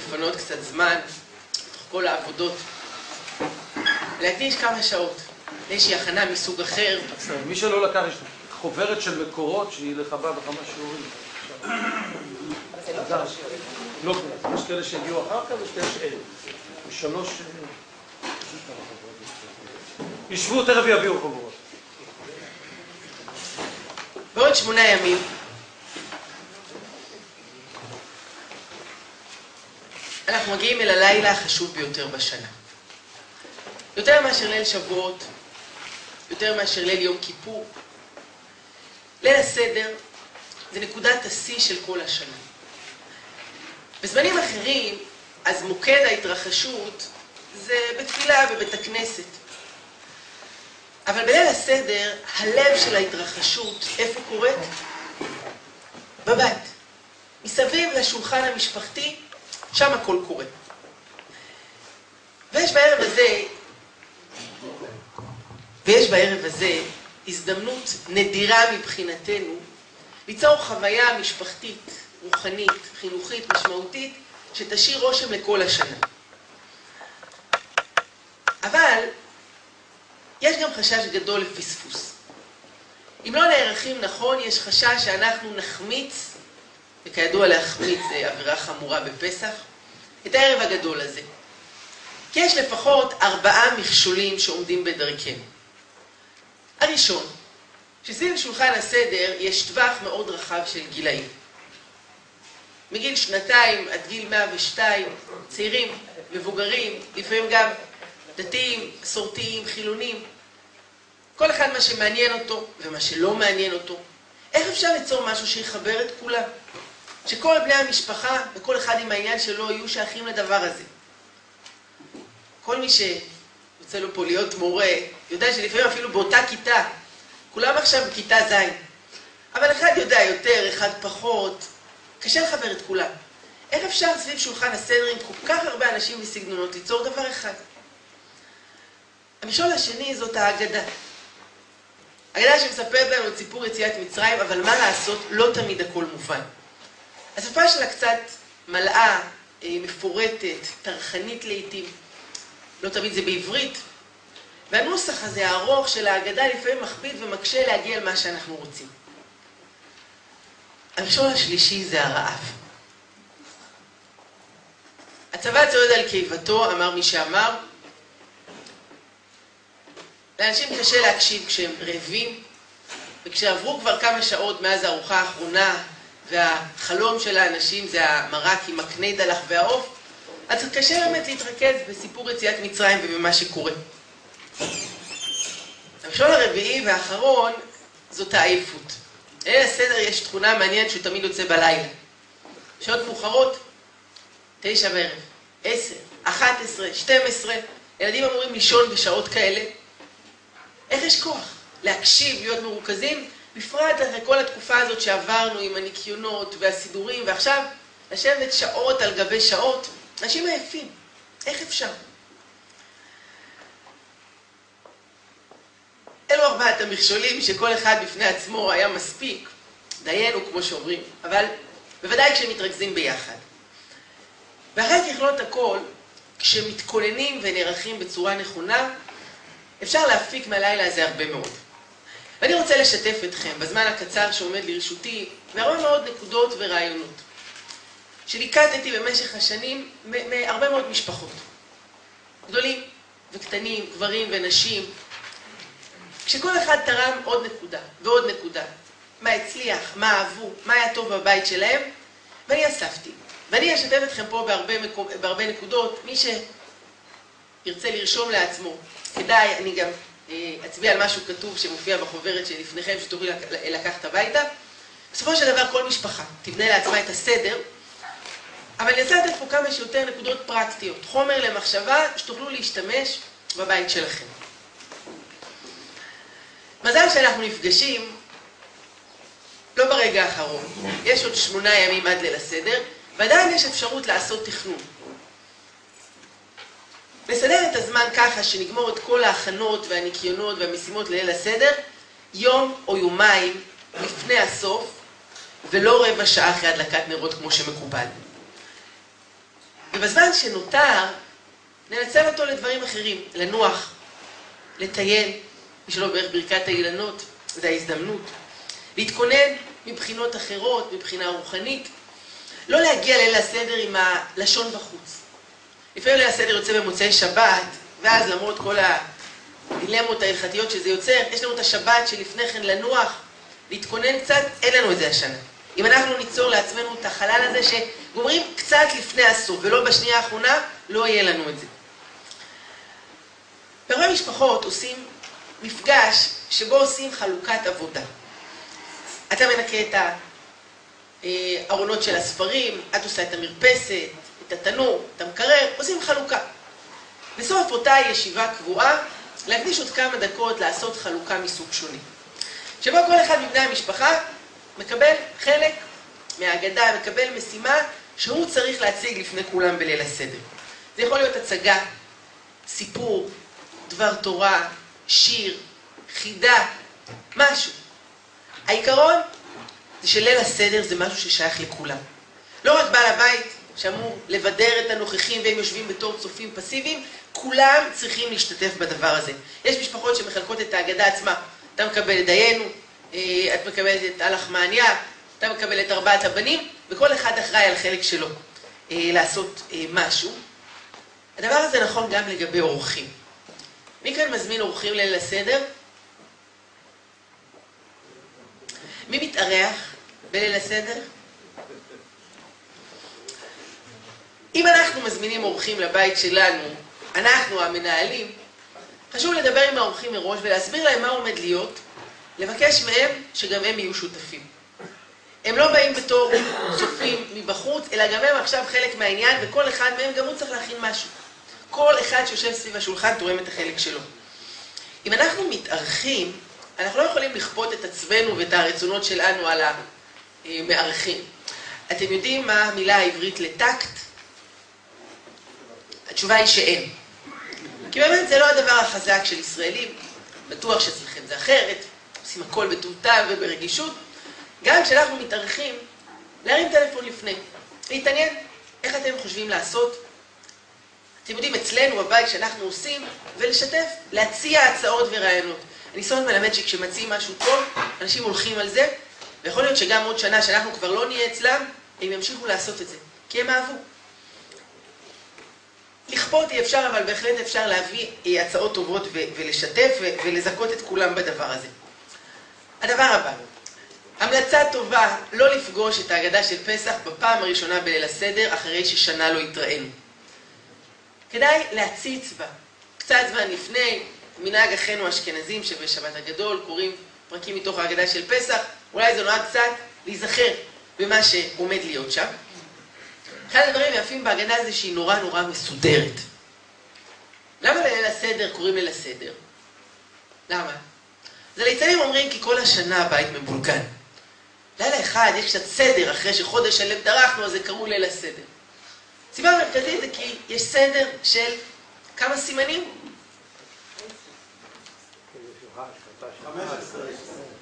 לפנות קצת זמן, תוך כל העבודות, להקדיש כמה שעות, לאיזושהי הכנה מסוג אחר. מי שלא לקח, יש חוברת של מקורות שהיא לחבה בכמה שיעורים. לא, יש כאלה שהגיעו אחר כך ויש כאלה שאין. ושלוש... ישבו, תכף יביאו חוברות. בעוד 8 ימים, אנחנו מגיעים אל הלילה החשוב ביותר בשנה. יותר מאשר ליל שבועות, יותר מאשר ליל יום כיפור. ליל הסדר זה נקודת השיא של כל השנה. בזמנים אחרים, אז מוקד ההתרחשות זה בתפילה בבית הכנסת. אבל בליל הסדר, הלב של ההתרחשות, איפה קורית? בבית. מסביב לשולחן המשפחתי, שם הכל קורה. ויש בערב הזה הזדמנות נדירה מבחינתנו ליצור חוויה משפחתית, רוחנית, חינוכית, משמעותית, שתשאיר רושם לכל השנה. אבל יש גם חשש גדול לפספוס. אם לא נערכים נכון, יש חשש שאנחנו נחמיץ, וכידוע להחמיץ זה עבירה חמורה בפסח, את הערב הגדול הזה. כי יש לפחות 4 מכשולים שעומדים בדרכנו. הראשון, שסביב שולחן הסדר יש טווח מאוד רחב של גילאים. מגיל 2 עד גיל 102, צעירים, מבוגרים, לפעמים גם דתיים, מסורתיים, חילונים. כל אחד מה שמעניין אותו ומה שלא מעניין אותו. איך אפשר ליצור משהו שיחבר את כולם? שכל בני המשפחה וכל אחד עם העניין שלו יהיו שייכים לדבר הזה. כל מי שיוצא לו פה להיות מורה, יודע שלפעמים אפילו באותה כיתה, כולם עכשיו בכיתה ז', אבל אחד יודע יותר, אחד פחות, קשה לחבר את כולם. איך אפשר סביב שולחן הסדר עם כל כך הרבה אנשים וסגנונות ליצור דבר אחד? המשול השני זאת האגדה. האגדה שמספרת לנו את סיפור יציאת מצרים, אבל מה לעשות, לא תמיד הכל מובן. השפה שלה קצת מלאה, מפורטת, טרחנית לעתים. לא תמיד זה בעברית. והנוסח הזה הארוך של האגדה לפעמים מכביד ומקשה להגיע על מה שאנחנו רוצים. המשול השלישי זה הרעב. הצבא צועד על קיבתו, אמר מי שאמר. לאנשים קשה להקשיב כשהם רעבים, וכשעברו כבר כמה שעות מאז הארוחה האחרונה, והחלום של האנשים זה המרק עם הקנה דלח והעוף, אז קשה באמת להתרכז בסיפור יציאת מצרים ובמה שקורה. המשול הרביעי והאחרון זאת העייפות. ליל הסדר יש תכונה מעניינת שהוא תמיד יוצא בלילה. שעות מאוחרות, 9 בערב, 10, 11, 12, ילדים אמורים לישון בשעות כאלה. איך יש כוח? להקשיב, להיות מרוכזים, בפרט אחרי כל התקופה הזאת שעברנו עם הניקיונות והסידורים, ועכשיו לשבת שעות על גבי שעות, אנשים עייפים. איך אפשר? אלו 4 המכשולים שכל אחד בפני עצמו היה מספיק, דיינו כמו שאומרים, אבל בוודאי כשהם מתרכזים ביחד. ואחרי ככלות הכל, כשמתכוננים ונערכים בצורה נכונה, אפשר להפיק מהלילה הזה הרבה מאוד. ואני רוצה לשתף אתכם בזמן הקצר שעומד לרשותי, מהרבה מאוד נקודות ורעיונות, שליקטתי במשך השנים מהרבה מאוד משפחות. גדולים וקטנים, גברים ונשים, כשכל אחד תרם עוד נקודה ועוד נקודה. מה הצליח, מה אהבו, מה היה טוב בבית שלהם, ואני אספתי. ואני אשתף אתכם פה בהרבה נקודות. מי שירצה לרשום לעצמו, כדאי, אני גם אצביע על משהו כתוב שמופיע בחוברת שלפניכם, שתוכלו לקחת הביתה. בסופו של דבר כל משפחה תבנה לעצמה את הסדר, אבל אני אעשה לתת פה כמה שיותר נקודות פרקטיות, חומר למחשבה שתוכלו להשתמש בבית שלכם. מזל שאנחנו נפגשים לא ברגע האחרון. יש עוד 8 ימים עד ליל הסדר, ועדיין יש אפשרות לעשות תכנון. לסדר את הזמן ככה שנגמור את כל ההכנות והניקיונות והמשימות לליל הסדר, יום או יומיים לפני הסוף, ולא רבע שעה אחרי הדלקת נרות כמו שמקובל. ובזמן שנותר, ננצל אותו לדברים אחרים, לנוח, לטייל, מי שלא בערך ברכת האילנות, זו ההזדמנות, להתכונן מבחינות אחרות, מבחינה רוחנית, לא להגיע ליל הסדר עם הלשון בחוץ. לפעמים ליל הסדר יוצא במוצאי שבת, ואז למרות כל הדילמות ההלכתיות שזה יוצר, יש לנו את השבת שלפני כן לנוח, להתכונן קצת, אין לנו את זה השנה. אם אנחנו ניצור לעצמנו את החלל הזה שגומרים קצת לפני הסוף ולא בשנייה האחרונה, לא יהיה לנו את זה. בהרבה משפחות עושים מפגש שבו עושים חלוקת עבודה. אתה מנקה את הארונות של הספרים, את עושה את המרפסת, את התנור, את המקרר, עושים חלוקה. בסוף אותה ישיבה קבועה, להקדיש עוד כמה דקות לעשות חלוקה מסוג שונה. שבו כל אחד מבני המשפחה מקבל חלק מהאגדה, מקבל משימה שהוא צריך להציג לפני כולם בליל הסדר. זה יכול להיות הצגה, סיפור, דבר תורה, שיר, חידה, משהו. העיקרון זה שליל הסדר זה משהו ששייך לכולם. לא רק בעל הבית שאמור לבדר את הנוכחים והם יושבים בתור צופים פסיביים, כולם צריכים להשתתף בדבר הזה. יש משפחות שמחלקות את האגדה עצמה. אתה מקבל את דיינו, את מקבלת את הלחמניה, אתה מקבל את 4 הבנים, וכל אחד אחראי על חלק שלו לעשות משהו. הדבר הזה נכון גם לגבי אורחים. מי כאן מזמין אורחים ליל הסדר? מי מתארח בליל הסדר? אם אנחנו מזמינים אורחים לבית שלנו, אנחנו המנהלים, חשוב לדבר עם האורחים מראש ולהסביר להם מה עומד להיות, לבקש מהם שגם הם יהיו שותפים. הם לא באים בתור צופים מבחוץ, אלא גם הם עכשיו חלק מהעניין, וכל אחד מהם גם הוא צריך להכין משהו. כל אחד שיושב סביב השולחן תורם את החלק שלו. אם אנחנו מתארחים, אנחנו לא יכולים לכפות את עצמנו ואת הרצונות שלנו על המארחים. אתם יודעים מה המילה העברית לטקט? התשובה היא שאין. כי באמת זה לא הדבר החזק של ישראלים, בטוח שאצלכם זה אחרת, עושים הכל בטוב טעם וברגישות. גם כשאנחנו מתארחים, להרים טלפון לפני, להתעניין איך אתם חושבים לעשות. אתם יודעים, אצלנו בבית שאנחנו עושים, ולשתף, להציע הצעות ורעיונות. הניסיון מלמד שכשמציעים משהו טוב, אנשים הולכים על זה, ויכול להיות שגם עוד שנה שאנחנו כבר לא נהיה אצלם, הם ימשיכו לעשות את זה, כי הם אהבו. לכפות אי אפשר, אבל בהחלט אפשר להביא הצעות טובות ולשתף ולזכות את כולם בדבר הזה. הדבר הבא, המלצה טובה לא לפגוש את ההגדה של פסח בפעם הראשונה בליל הסדר, אחרי ששנה לא התראינו. כדאי להציץ בה, קצת זמן לפני, מנהג אחינו האשכנזים שבשבת הגדול קוראים פרקים מתוך ההגדה של פסח, אולי זה נועד קצת להיזכר במה שעומד להיות שם. אחד הדברים היפים בהגדה זה שהיא נורא נורא מסודרת. למה לליל הסדר קוראים ליל הסדר? למה? אז הליצנים אומרים כי כל השנה הבית מבולגן. לילה אחד יש קצת סדר, אחרי שחודש שלם דרכנו, אז זה קראו ליל הסדר. סיבה מרכזית זה כי יש סדר של כמה סימנים? 15.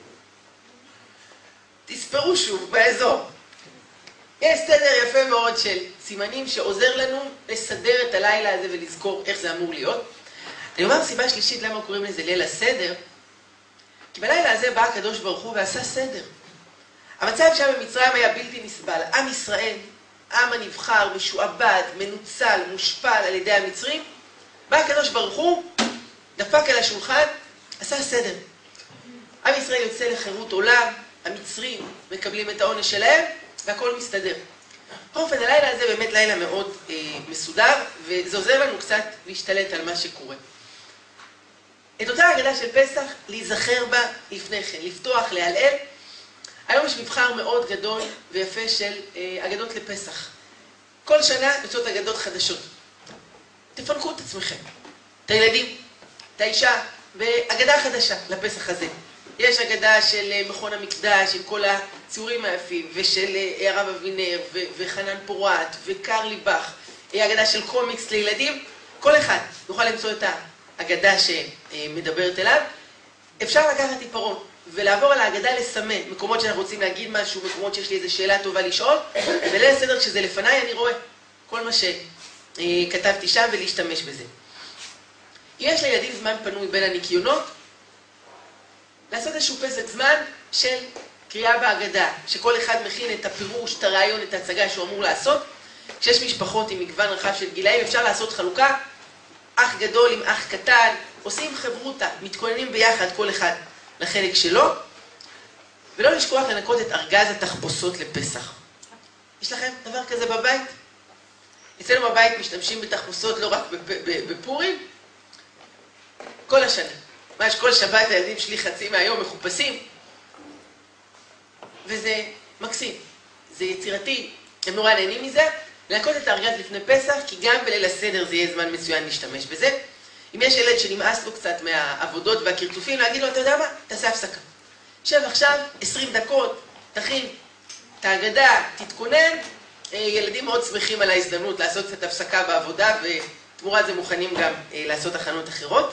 תספרו שוב באזור. יש סדר יפה מאוד של סימנים שעוזר לנו לסדר את הלילה הזה ולזכור איך זה אמור להיות. אני אומר סיבה שלישית למה קוראים לזה ליל הסדר, כי בלילה הזה בא הקדוש ברוך הוא ועשה סדר. המצב שם במצרים היה בלתי נסבל. עם ישראל, עם הנבחר, משועבד, מנוצל, מושפל על ידי המצרים, בא הקדוש ברוך הוא, דפק על השולחן, עשה סדר. עם ישראל יוצא לחירות עולם, המצרים מקבלים את העונש שלהם, והכל מסתדר. באופן, הלילה הזה באמת לילה מאוד מסודר, וזה עוזר לנו קצת להשתלט על מה שקורה. את אותה הגדה של פסח, להיזכר בה לפני כן, לפתוח, להעלל. היום יש מבחר מאוד גדול ויפה של אגדות לפסח. כל שנה יוצאות אגדות חדשות. תפנקו את עצמכם, את הילדים, את האישה, באגדה חדשה לפסח הזה. יש אגדה של מכון המקדש עם כל הציורים היפים, ושל הרב אבינר, וחנן פורת, וקרלי בך, אגדה של קומיקס לילדים. כל אחד יוכל למצוא את האגדה שמדברת אליו. אפשר לקחת עיפרון ולעבור על האגדה לסמן מקומות שאנחנו רוצים להגיד משהו, מקומות שיש לי איזו שאלה טובה לשאול, וליל הסדר כשזה לפניי אני רואה כל מה כתבתי שם ולהשתמש בזה. אם יש לילדים זמן פנוי בין הניקיונות, לעשות איזשהו פסק זמן של קריאה בהגדה, שכל אחד מכין את הפירוש, את הרעיון, את ההצגה שהוא אמור לעשות. כשיש משפחות עם מגוון רחב של גילאים, אפשר לעשות חלוקה, אח גדול עם אח קטן, עושים חברותה, מתכוננים ביחד כל אחד לחלק שלו, ולא לשכוח לנקות את ארגז התחפושות לפסח. יש לכם דבר כזה בבית? אצלנו בבית משתמשים בתחפושות לא רק בפורים, כל השנה. ממש כל שבת הילדים שלי חצי מהיום מחופשים, וזה מקסים, זה יצירתי, הם נורא נהנים מזה, לנקות את הארגז לפני פסח, כי גם בליל הסדר זה יהיה זמן מצוין להשתמש בזה. אם יש ילד שנמאס לו קצת מהעבודות והקרצופים, להגיד לו, אתה יודע מה? תעשה הפסקה. שב עכשיו 20 דקות, תכין את ההגדה, תתכונן. ילדים מאוד שמחים על ההזדמנות לעשות קצת הפסקה בעבודה, ותמורת זה מוכנים גם לעשות הכנות אחרות.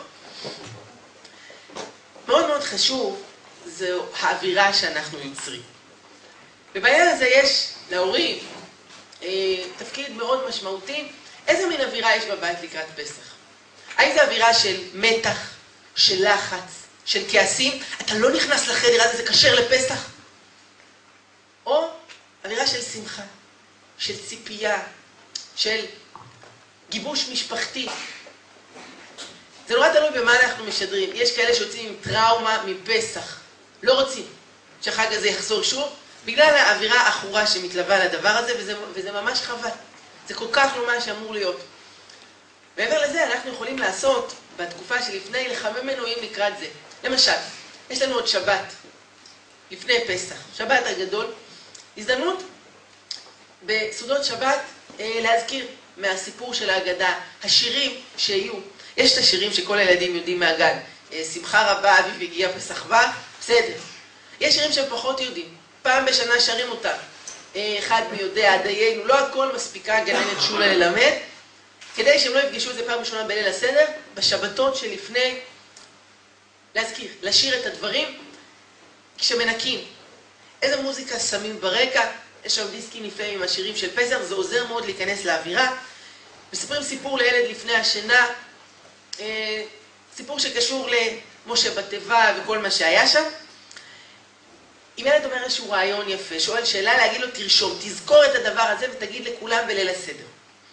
מאוד מאוד חשוב, זו האווירה שאנחנו יוצרים. ובעניין הזה יש להורים תפקיד מאוד משמעותי. איזה מין אווירה יש בבית לקראת פסח? האם זו אווירה של מתח, של לחץ, של כעסים? אתה לא נכנס לחדר, אז זה כשר לפסח? או אווירה של שמחה, של ציפייה, של גיבוש משפחתי? זה נורא תלוי במה אנחנו משדרים. יש כאלה שיוצאים עם טראומה מפסח, לא רוצים שהחג הזה יחזור שוב, בגלל האווירה האחורה שמתלווה לדבר הזה, וזה ממש חבל. זה כל כך לא מה שאמור להיות. מעבר לזה, אנחנו יכולים לעשות, בתקופה שלפני, לחמם מנועים לקראת זה. למשל, יש לנו עוד שבת, לפני פסח, שבת הגדול, הזדמנות בסעודות שבת להזכיר מהסיפור של ההגדה, השירים שיהיו. יש את השירים שכל הילדים יודעים מהגן, שמחה רבה, אביב הגיע פסח בא, בסדר. יש שירים שהם פחות יודעים. פעם בשנה שרים אותם. אחד מי יודע, דיינו, לא הכל מספיקה גננת שולה ללמד, כדי שהם לא יפגשו את זה פעם ראשונה בליל הסדר, בשבתות שלפני, להזכיר, לשיר את הדברים, כשמנקים. איזה מוזיקה שמים ברקע, יש שם דיסקים נפלאים עם השירים של פסח, זה עוזר מאוד להיכנס לאווירה. מספרים סיפור לילד לפני השינה, סיפור שקשור למשה בתיבה וכל מה שהיה שם. אם ילד אומר איזשהו רעיון יפה, שואל שאלה, להגיד לו תרשום, תזכור את הדבר הזה ותגיד לכולם בליל הסדר.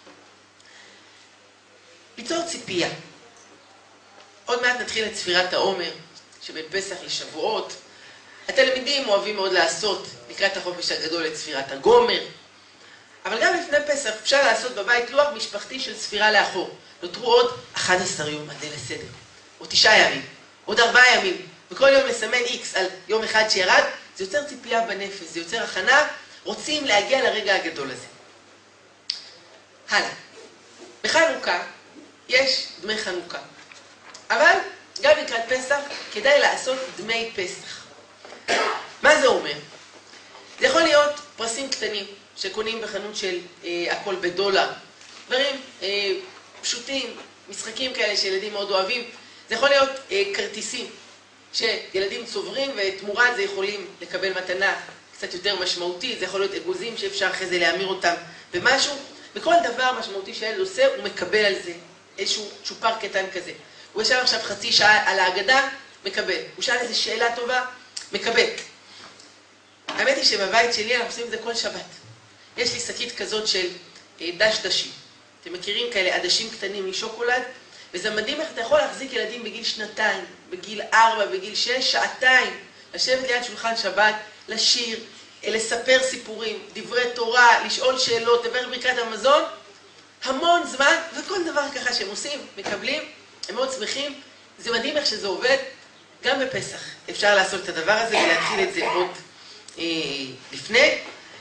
ליצור ציפייה. עוד מעט נתחיל את ספירת העומר, שבין פסח לשבועות. התלמידים אוהבים מאוד לעשות לקראת החופש הגדול את ספירת הגומר. אבל גם לפני פסח אפשר לעשות בבית לוח משפחתי של ספירה לאחור. נותרו עוד 11 יום עד ליל הסדר, או 9 ימים, עוד 4 ימים, וכל יום לסמן X על יום אחד שירד, זה יוצר ציפייה בנפש, זה יוצר הכנה, רוצים להגיע לרגע הגדול הזה. הלאה. בחנוכה יש דמי חנוכה, אבל גם לקראת פסח כדאי לעשות דמי פסח. מה זה אומר? זה יכול להיות פרסים קטנים שקונים בחנות של הכל בדולר, דברים פשוטים, משחקים כאלה שילדים מאוד אוהבים. זה יכול להיות כרטיסים שילדים צוברים, ותמורת זה יכולים לקבל מתנה קצת יותר משמעותית. זה יכול להיות אגוזים שאפשר אחרי זה להמיר אותם במשהו. וכל דבר משמעותי שהילד עושה, הוא מקבל על זה איזשהו צ'ופר קטן כזה. הוא ישב עכשיו חצי שעה על ההגדה, מקבל. הוא שאל איזו שאלה טובה, מקבל. האמת היא שבבית שלי אנחנו עושים את זה כל שבת. יש לי שקית כזאת של דשדשים. אתם מכירים כאלה עדשים קטנים משוקולד? וזה מדהים איך אתה יכול להחזיק ילדים בגיל 2, בגיל 4, בגיל 6, שעתיים, לשבת ליד שולחן שבת, לשיר, לספר סיפורים, דברי תורה, לשאול שאלות, לדבר ברכת המזון, המון זמן, וכל דבר ככה שהם עושים, מקבלים, הם מאוד שמחים. זה מדהים איך שזה עובד, גם בפסח. אפשר לעשות את הדבר הזה ולהתחיל את זה עוד לפני.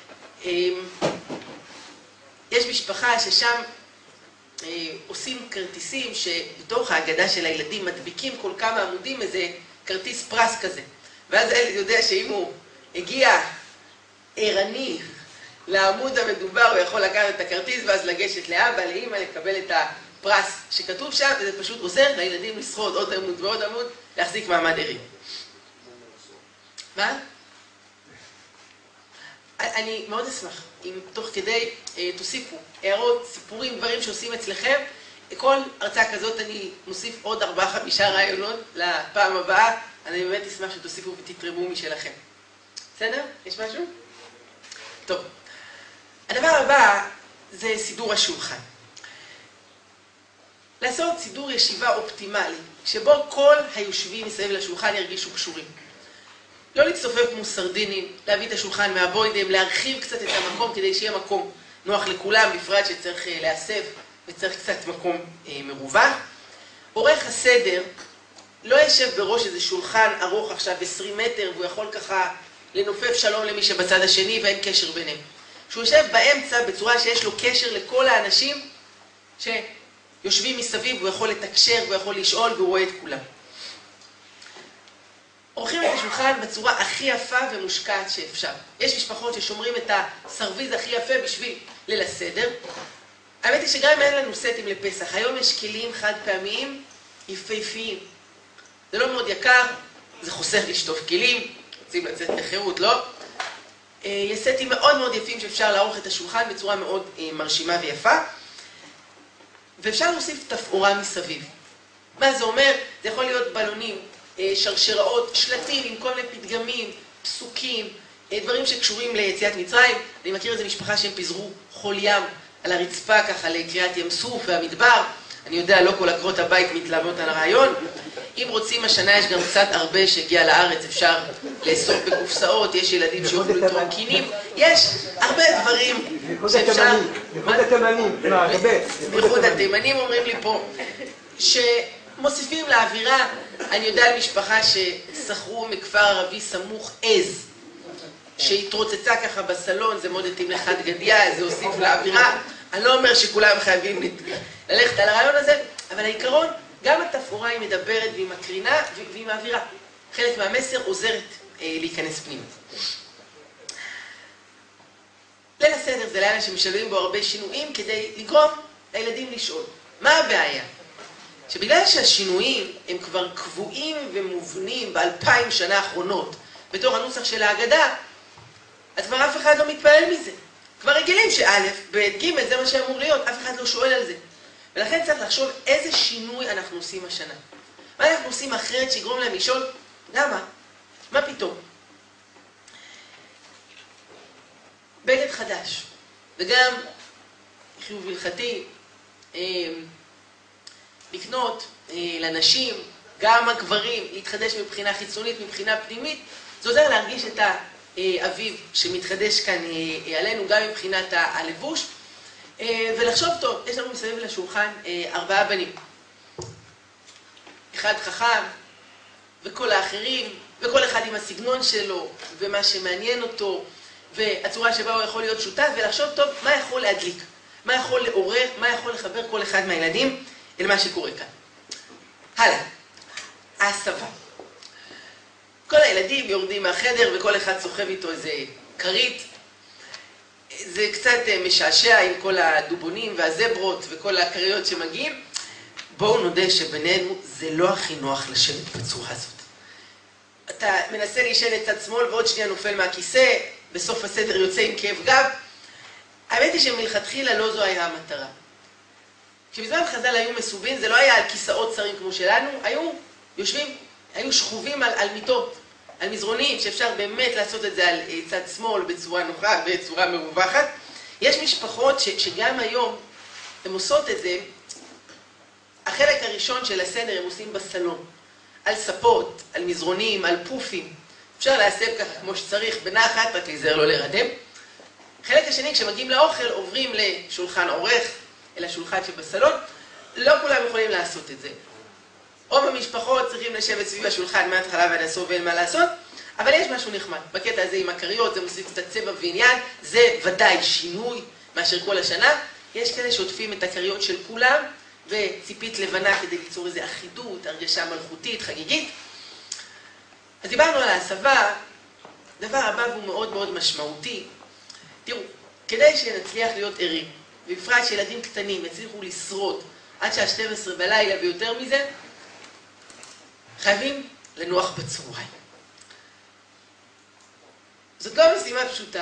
יש משפחה ששם עושים כרטיסים שבתוך ההגדה של הילדים מדביקים כל כמה עמודים איזה כרטיס פרס כזה. ואז הילד יודע שאם הוא הגיע ערני לעמוד המדובר, הוא יכול לקחת את הכרטיס ואז לגשת לאבא, לאמא, לקבל את הפרס שכתוב שם, וזה פשוט עוזר לילדים לשרוד עוד עמוד ועוד עמוד, להחזיק מעמד ערים. מה? אני מאוד אשמח אם תוך כדי תוסיפו הערות, סיפורים, דברים שעושים אצלכם. כל הרצאה כזאת אני מוסיף עוד 4-5 רעיונות לפעם הבאה. אני באמת אשמח שתוסיפו ותתרמו משלכם. בסדר? יש משהו? טוב. הדבר הבא זה סידור השולחן. לעשות סידור ישיבה אופטימלי, שבו כל היושבים מסביב לשולחן ירגישו קשורים. לא להצטופף כמו סרדינים, להביא את השולחן מהבוידם, להרחיב קצת את המקום כדי שיהיה מקום נוח לכולם, בפרט שצריך להסב וצריך קצת מקום מרווח. עורך הסדר לא ישב בראש איזה שולחן ארוך עכשיו 20 מטר, והוא יכול ככה לנופף שלום למי שבצד השני ואין קשר ביניהם. שהוא יושב באמצע בצורה שיש לו קשר לכל האנשים שיושבים מסביב, הוא יכול לתקשר, הוא יכול לשאול והוא רואה את כולם. עורכים את השולחן בצורה הכי יפה ומושקעת שאפשר. יש משפחות ששומרים את הסרוויז הכי יפה בשביל ליל הסדר. האמת היא שגם אם אין לנו סטים לפסח, היום יש כלים חד פעמיים יפהפיים. זה לא מאוד יקר, זה חוסך לשטוף כלים, רוצים לצאת לחירות, לא? יש סטים מאוד מאוד יפים שאפשר לערוך את השולחן בצורה מאוד מרשימה ויפה. ואפשר להוסיף תפאורה מסביב. מה זה אומר? זה יכול להיות בלונים, שרשראות, שלטים עם כל מיני פתגמים, פסוקים, דברים שקשורים ליציאת מצרים. אני מכיר איזו משפחה שהם פיזרו חול ים על הרצפה ככה לקריאת ים סוף והמדבר. אני יודע, לא כל עקרות הבית מתלהבות על הרעיון. אם רוצים, השנה יש גם קצת הרבה שהגיע לארץ, אפשר לאסוף בקופסאות, יש ילדים שיוכלו לתרום קינים, יש הרבה דברים שאפשר... בייחוד התימנים, בייחוד התימנים אומרים לי פה, שמוסיפים לאווירה. אני יודע על משפחה ששכרו מכפר ערבי סמוך עז, שהתרוצצה ככה בסלון, זה מאוד התאים לחד גדיה, זה הוסיף לאווירה. אני לא אומר שכולם חייבים ללכת על הרעיון הזה, אבל העיקרון, גם התפאורה היא מדברת והיא מקרינה והיא מעבירה. חלק מהמסר עוזרת להיכנס פנימה. ליל הסדר זה לילה שמשלבים בו הרבה שינויים כדי לגרום לילדים לשאול. מה הבעיה? שבגלל שהשינויים הם כבר קבועים ומובנים ב2000 שנה האחרונות בתור הנוסח של ההגדה, אז כבר אף אחד לא מתפעל מזה. כבר רגילים שא', ב', ג', זה מה שאמור להיות, אף אחד לא שואל על זה. ולכן צריך לחשוב איזה שינוי אנחנו עושים השנה. מה אנחנו עושים אחרת שיגרום להם לשאול? למה? מה פתאום? בגד חדש, וגם חיוב הלכתי, לקנות לנשים, גם הגברים, להתחדש מבחינה חיצונית, מבחינה פנימית, זה עוזר להרגיש את האביב שמתחדש כאן עלינו, גם מבחינת הלבוש. ולחשוב טוב, יש לנו מסביב לשולחן 4 בנים. אחד חכם, וכל האחרים, וכל אחד עם הסגנון שלו, ומה שמעניין אותו, והצורה שבה הוא יכול להיות שותף, ולחשוב טוב מה יכול להדליק, מה יכול לעורר, מה יכול לחבר כל אחד מהילדים אל מה שקורה כאן. הלאה, ההסבה. כל הילדים יורדים מהחדר וכל אחד סוחב איתו איזה כרית. זה קצת משעשע עם כל הדובונים והזברות וכל הכריות שמגיעים. בואו נודה שבינינו זה לא הכי נוח לשבת בצורה הזאת. אתה מנסה להישן את צד שמאל ועוד שנייה נופל מהכיסא, בסוף הסדר יוצא עם כאב גב. האמת היא שמלכתחילה לא זו היה המטרה. כשבזמן חז"ל היו מסובים, זה לא היה על כיסאות צרים כמו שלנו, היו יושבים, היו שכובים על מיטות, על מזרונים, שאפשר באמת לעשות את זה על צד שמאל בצורה נוחה, בצורה מרווחת. יש משפחות שגם היום הן עושות את זה, החלק הראשון של הסדר הם עושים בסלון, על ספות, על מזרונים, על פופים. אפשר להסב ככה כמו שצריך, בנחת, רק להיזהר לא לרדם. החלק השני, כשמגיעים לאוכל, עוברים לשולחן עורך, אל השולחן שבסלון. לא כולם יכולים לעשות את זה. רוב המשפחות צריכים לשבת סביב השולחן מההתחלה ועד הסוף ואין מה לעשות, אבל יש משהו נחמד. בקטע הזה עם הכריות, זה מוסיף קצת צבע ועניין, זה ודאי שינוי מאשר כל השנה. יש כאלה שעוטפים את הכריות של כולם, וציפית לבנה כדי ליצור איזו אחידות, הרגשה מלכותית, חגיגית. אז דיברנו על ההסבה, דבר הבא הוא מאוד מאוד משמעותי. תראו, כדי שנצליח להיות ערים, ובפרט שילדים קטנים יצליחו לשרוד עד שעה 12 בלילה ויותר מזה, חייבים לנוח בצהריים. זאת לא משימה פשוטה,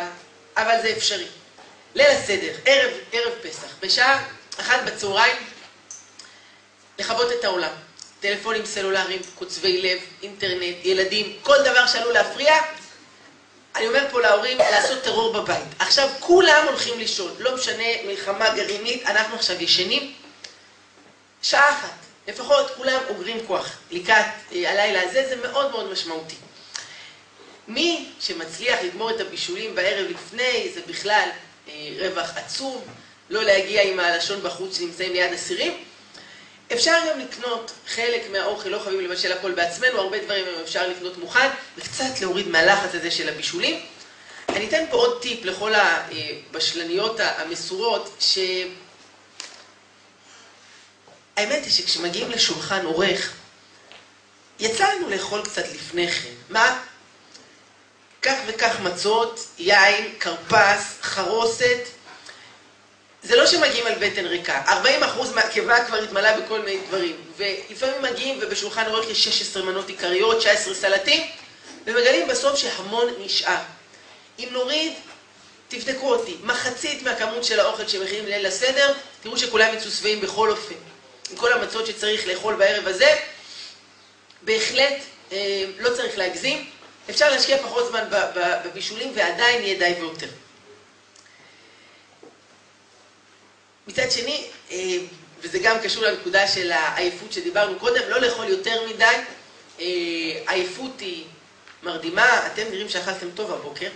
אבל זה אפשרי. ליל הסדר, ערב פסח, בשעה 1 בצהריים, לכבות את העולם. טלפונים סלולריים, קוצבי לב, אינטרנט, ילדים, כל דבר שעלול להפריע. אני אומר פה להורים לעשות טרור בבית. עכשיו כולם הולכים לישון, לא משנה מלחמה גרעינית, אנחנו עכשיו ישנים. שעה 1, לפחות כולם אוגרים כוח. לקראת הלילה הזה זה מאוד מאוד משמעותי. מי שמצליח לגמור את הבישולים בערב לפני, זה בכלל רווח עצום, לא להגיע עם הלשון בחוץ שנמצאים ליד הסירים. אפשר גם לקנות חלק מהאוכל, לא חייבים לבשל הכל בעצמנו, הרבה דברים אפשר לקנות מוכן, וקצת להוריד מהלחץ הזה של הבישולים. אני אתן פה עוד טיפ לכל הבשלניות המסורות, האמת היא שכשמגיעים לשולחן עורך, יצא לנו לאכול קצת לפני כן. מה? כך וכך מצות, יין, קרפס, חרוסת. זה לא שמגיעים על בטן ריקה. 40% מהקיבה כבר התמלאה בכל מיני דברים. ולפעמים מגיעים ובשולחן עורך יש 16 מנות עיקריות, 19 סלטים, ומגלים בסוף שהמון נשאר. אם נוריד, תבדקו אותי, מחצית מהכמות של האוכל שמכינים ליל הסדר, תראו שכולם יצאו שבעים בכל אופן. עם כל המצות שצריך לאכול בערב הזה, בהחלט לא צריך להגזים. אפשר להשקיע פחות זמן בבישולים ועדיין יהיה די ויותר. מצד שני, וזה גם קשור לנקודה של העייפות שדיברנו קודם, לא לאכול יותר מדי. עייפות היא מרדימה, אתם נראים שאכלתם טוב הבוקר.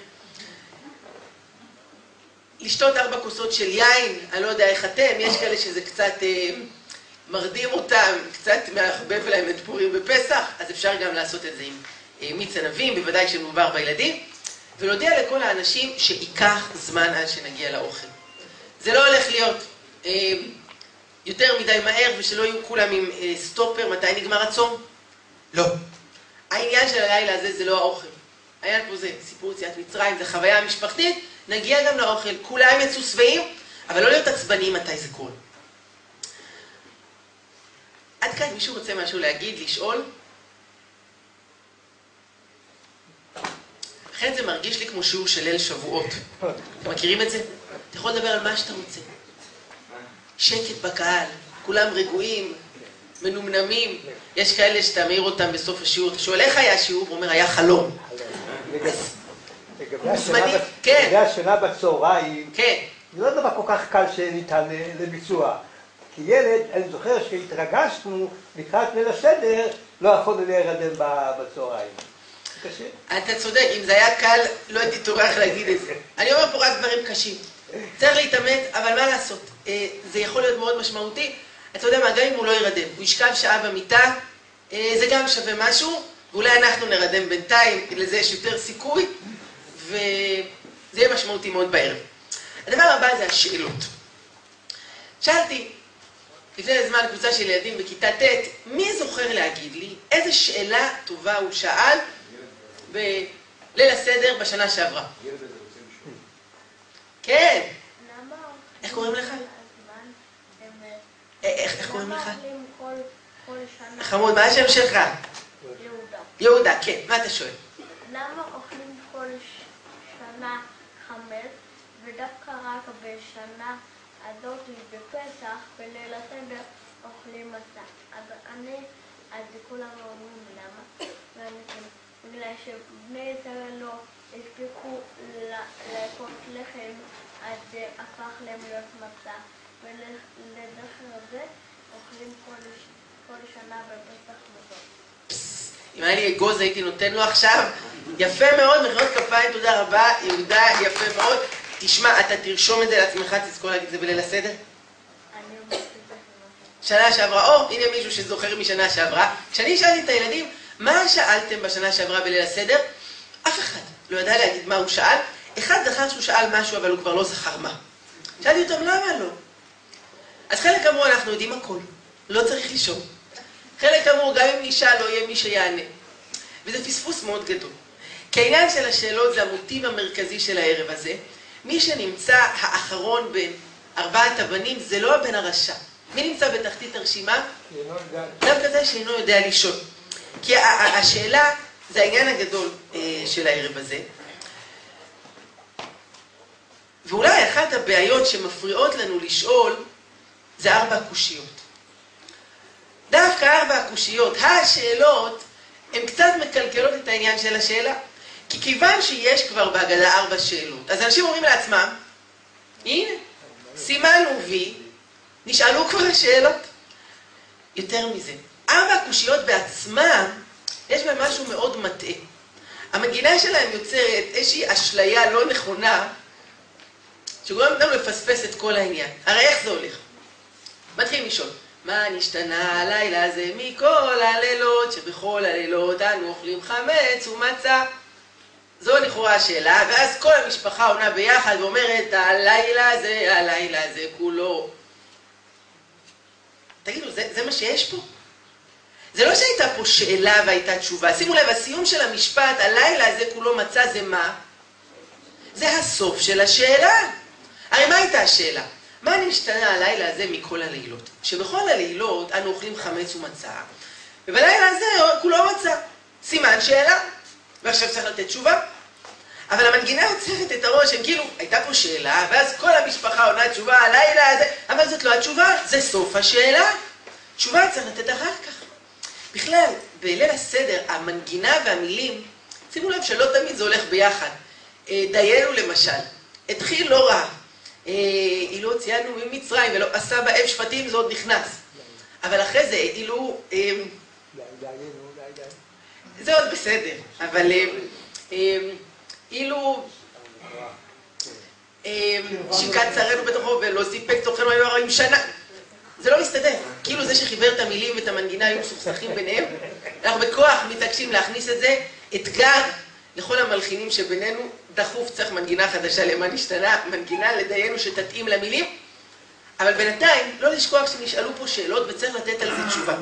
לשתות 4 כוסות של יין, אני לא יודע איך אתם, יש כאלה שזה קצת מרדים אותם, קצת מערבב להם את פורים בפסח, אז אפשר גם לעשות את זה עם מיץ ענבים, בוודאי שמדובר בילדים, ולהודיע לכל האנשים שייקח זמן עד שנגיע לאוכל. זה לא הולך להיות יותר מדי מהר, ושלא יהיו כולם עם סטופר, מתי נגמר הצום? לא. העניין של הלילה הזה זה לא האוכל. העניין פה זה סיפור יציאת מצרים, זה חוויה משפחתית, נגיע גם לאוכל, כולם יצאו שבעים, אבל לא להיות עצבניים מתי זה קורה. עד כאן מישהו רוצה משהו להגיד, לשאול? לכן זה מרגיש לי כמו שיעור של ליל שבועות. אתם מכירים את זה? אתה יכול לדבר על מה שאתה רוצה. שקט בקהל, כולם רגועים, מנומנמים. יש כאלה שאתה מעיר אותם בסוף השיעור, אתה שואל איך היה השיעור? הוא אומר, היה חלום. לגבי השנה בצהריים, זה לא דבר כל כך קל שניתן לביצוע. כי ילד, אני זוכר שהתרגשנו לקראת ליל הסדר, לא יכולנו להירדם בצהריים. קשה. אתה צודק, אם זה היה קל, לא הייתי טורח להגיד את זה. אני אומר פה רק דברים קשים. צריך להתאמץ, אבל מה לעשות? זה יכול להיות מאוד משמעותי. אתה יודע מה, גם אם הוא לא ירדם, הוא ישכב שעה במיטה, זה גם שווה משהו, ואולי אנחנו נרדם בינתיים, לזה יש יותר סיכוי, וזה יהיה משמעותי מאוד בערב. הדבר הבא זה השאלות. שאלתי, לפני זמן קבוצה של ילדים בכיתה ט', מי זוכר להגיד לי איזה שאלה טובה הוא שאל בליל הסדר בשנה שעברה? כן. איך קוראים לך? איך קוראים לך? חמוד, מה השם שלך? יהודה. יהודה, כן, מה אתה שואל? למה אוכלים כל שנה חמץ ודווקא רק בשנה הזאת בפסח בליל הסדר אוכלים מצה? אז כולם אומרים למה? בגלל שבני ישראל לא הספיקו לאכול לחם, אז זה הפך להם להיות מצה, ולזכר זה אוכלים כל שנה בפסח מזון. אם היה לי אגוז הייתי נותן לו עכשיו. יפה מאוד, מחיאות כפיים, תודה רבה, יהודה, יפה מאוד. תשמע, אתה תרשום את זה לעצמך, תזכור להגיד את זה בליל הסדר? אני אומרת את זה. שנה שעברה, או, הנה מישהו שזוכר משנה שעברה. כשאני שאלתי את הילדים, מה שאלתם בשנה שעברה בליל הסדר? אף אחד לא ידע להגיד מה הוא שאל. אחד זכר שהוא שאל משהו, אבל הוא כבר לא זכר מה. שאלתי אותם, למה לא? אז חלק אמרו, אנחנו יודעים הכל, לא צריך לשאול. חלק אמרו, גם אם נשאל, לא יהיה מי שיענה. וזה פספוס מאוד גדול. כי העניין של השאלות זה המוטיב המרכזי של הערב הזה. מי שנמצא האחרון בין 4 הבנים, זה לא הבן הרשע. מי נמצא בתחתית הרשימה? דווקא זה שאינו יודע לשאול. כי השאלה זה העניין הגדול של הערב הזה. ואולי אחת הבעיות שמפריעות לנו לשאול, זה 4 הקושיות. דווקא 4 הקושיות, השאלות, הן קצת מקלקלות את העניין של השאלה. כי כיוון שיש כבר בהגדה 4 שאלות, אז אנשים אומרים לעצמם, הנה, סימנו וי, נשאלו כבר השאלות. יותר מזה, 4 הקושיות בעצמם, יש בהם משהו מאוד מטעה. המנגינה שלהם יוצרת איזושהי אשליה לא נכונה, שגורם לנו לפספס את כל העניין. הרי איך זה הולך? מתחילים לשאול, מה נשתנה הלילה הזה מכל הלילות, שבכל הלילות אנו אוכלים חמץ ומצה? זו לכאורה השאלה, ואז כל המשפחה עונה ביחד ואומרת, הלילה הזה כולו. תגידו, זה מה שיש פה? זה לא שהייתה פה שאלה והייתה תשובה. שימו לב, הסיום של המשפט, הלילה הזה כולו מצה, זה מה? זה הסוף של השאלה. הרי מה הייתה השאלה? מה נשתנה הלילה הזה מכל הלילות? שבכל הלילות אנו אוכלים חמץ ומצה, ובלילה הזה כולו מצה. סימן שאלה. ועכשיו צריך לתת תשובה. אבל המנגינה יוצרת את הראש, הם כאילו, הייתה פה שאלה, ואז כל המשפחה עונה תשובה, הלילה הזה, אבל זאת לא התשובה, זה סוף השאלה. תשובה צריך לתת אחר כך. בכלל, בליל הסדר, המנגינה והמילים, שימו לב שלא תמיד זה הולך ביחד. דיינו למשל, התחיל לא רע, אילו הוציאנו ממצרים ולא עשה באב שפטים, זה עוד נכנס. אבל אחרי זה, אילו... זה עוד בסדר, אבל אילו שיקת צערנו בתוכו ולא סיפק תוכנו היו 40 שנה. זה לא מסתדר. כאילו זה שחיבר את המילים ואת המנגינה היו מסוכסכים ביניהם. אנחנו בכוח מתעקשים להכניס את זה. אתגר לכל המלחינים שבינינו, דחוף צריך מנגינה חדשה למה נשתנה, מנגינה לדיינו שתתאים למילים. אבל בינתיים לא לשכוח שנשאלו פה שאלות וצריך לתת על זה תשובה.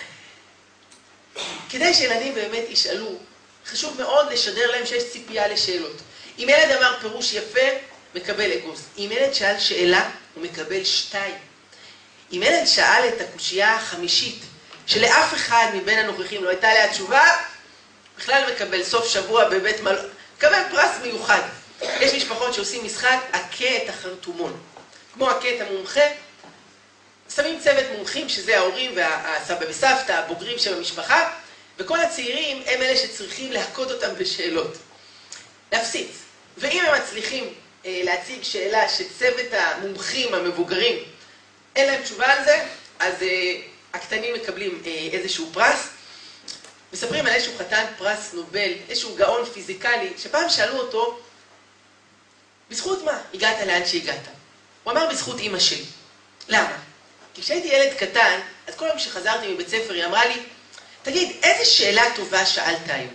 כדי שילדים באמת ישאלו, חשוב מאוד לשדר להם שיש ציפייה לשאלות. אם ילד אמר פירוש יפה, מקבל אגוז. אם ילד שאל שאלה, הוא מקבל 2. אם ילד שאל את הקושייה החמישית, שלאף אחד מבין הנוכחים לא הייתה לה תשובה, בכלל מקבל סוף שבוע בבית מלון, מקבל פרס מיוחד. יש משפחות שעושים משחק, הכה את החרטומון. כמו הכה את המומחה, שמים צוות מומחים, שזה ההורים והסבא וסבתא, הבוגרים של המשפחה, וכל הצעירים הם אלה שצריכים להכות אותם בשאלות. להפסיץ. ואם הם מצליחים להציג שאלה שצוות המומחים המבוגרים אין להם תשובה על זה, אז הקטנים מקבלים איזשהו פרס. מספרים על איזשהו חתן פרס נובל, איזשהו גאון פיזיקלי, שפעם שאלו אותו, בזכות מה הגעת לאן שהגעת? הוא אמר בזכות אמא שלי. למה? כי כשהייתי ילד קטן, אז כל פעם שחזרתי מבית ספר היא אמרה לי, תגיד, איזה שאלה טובה שאלת היום?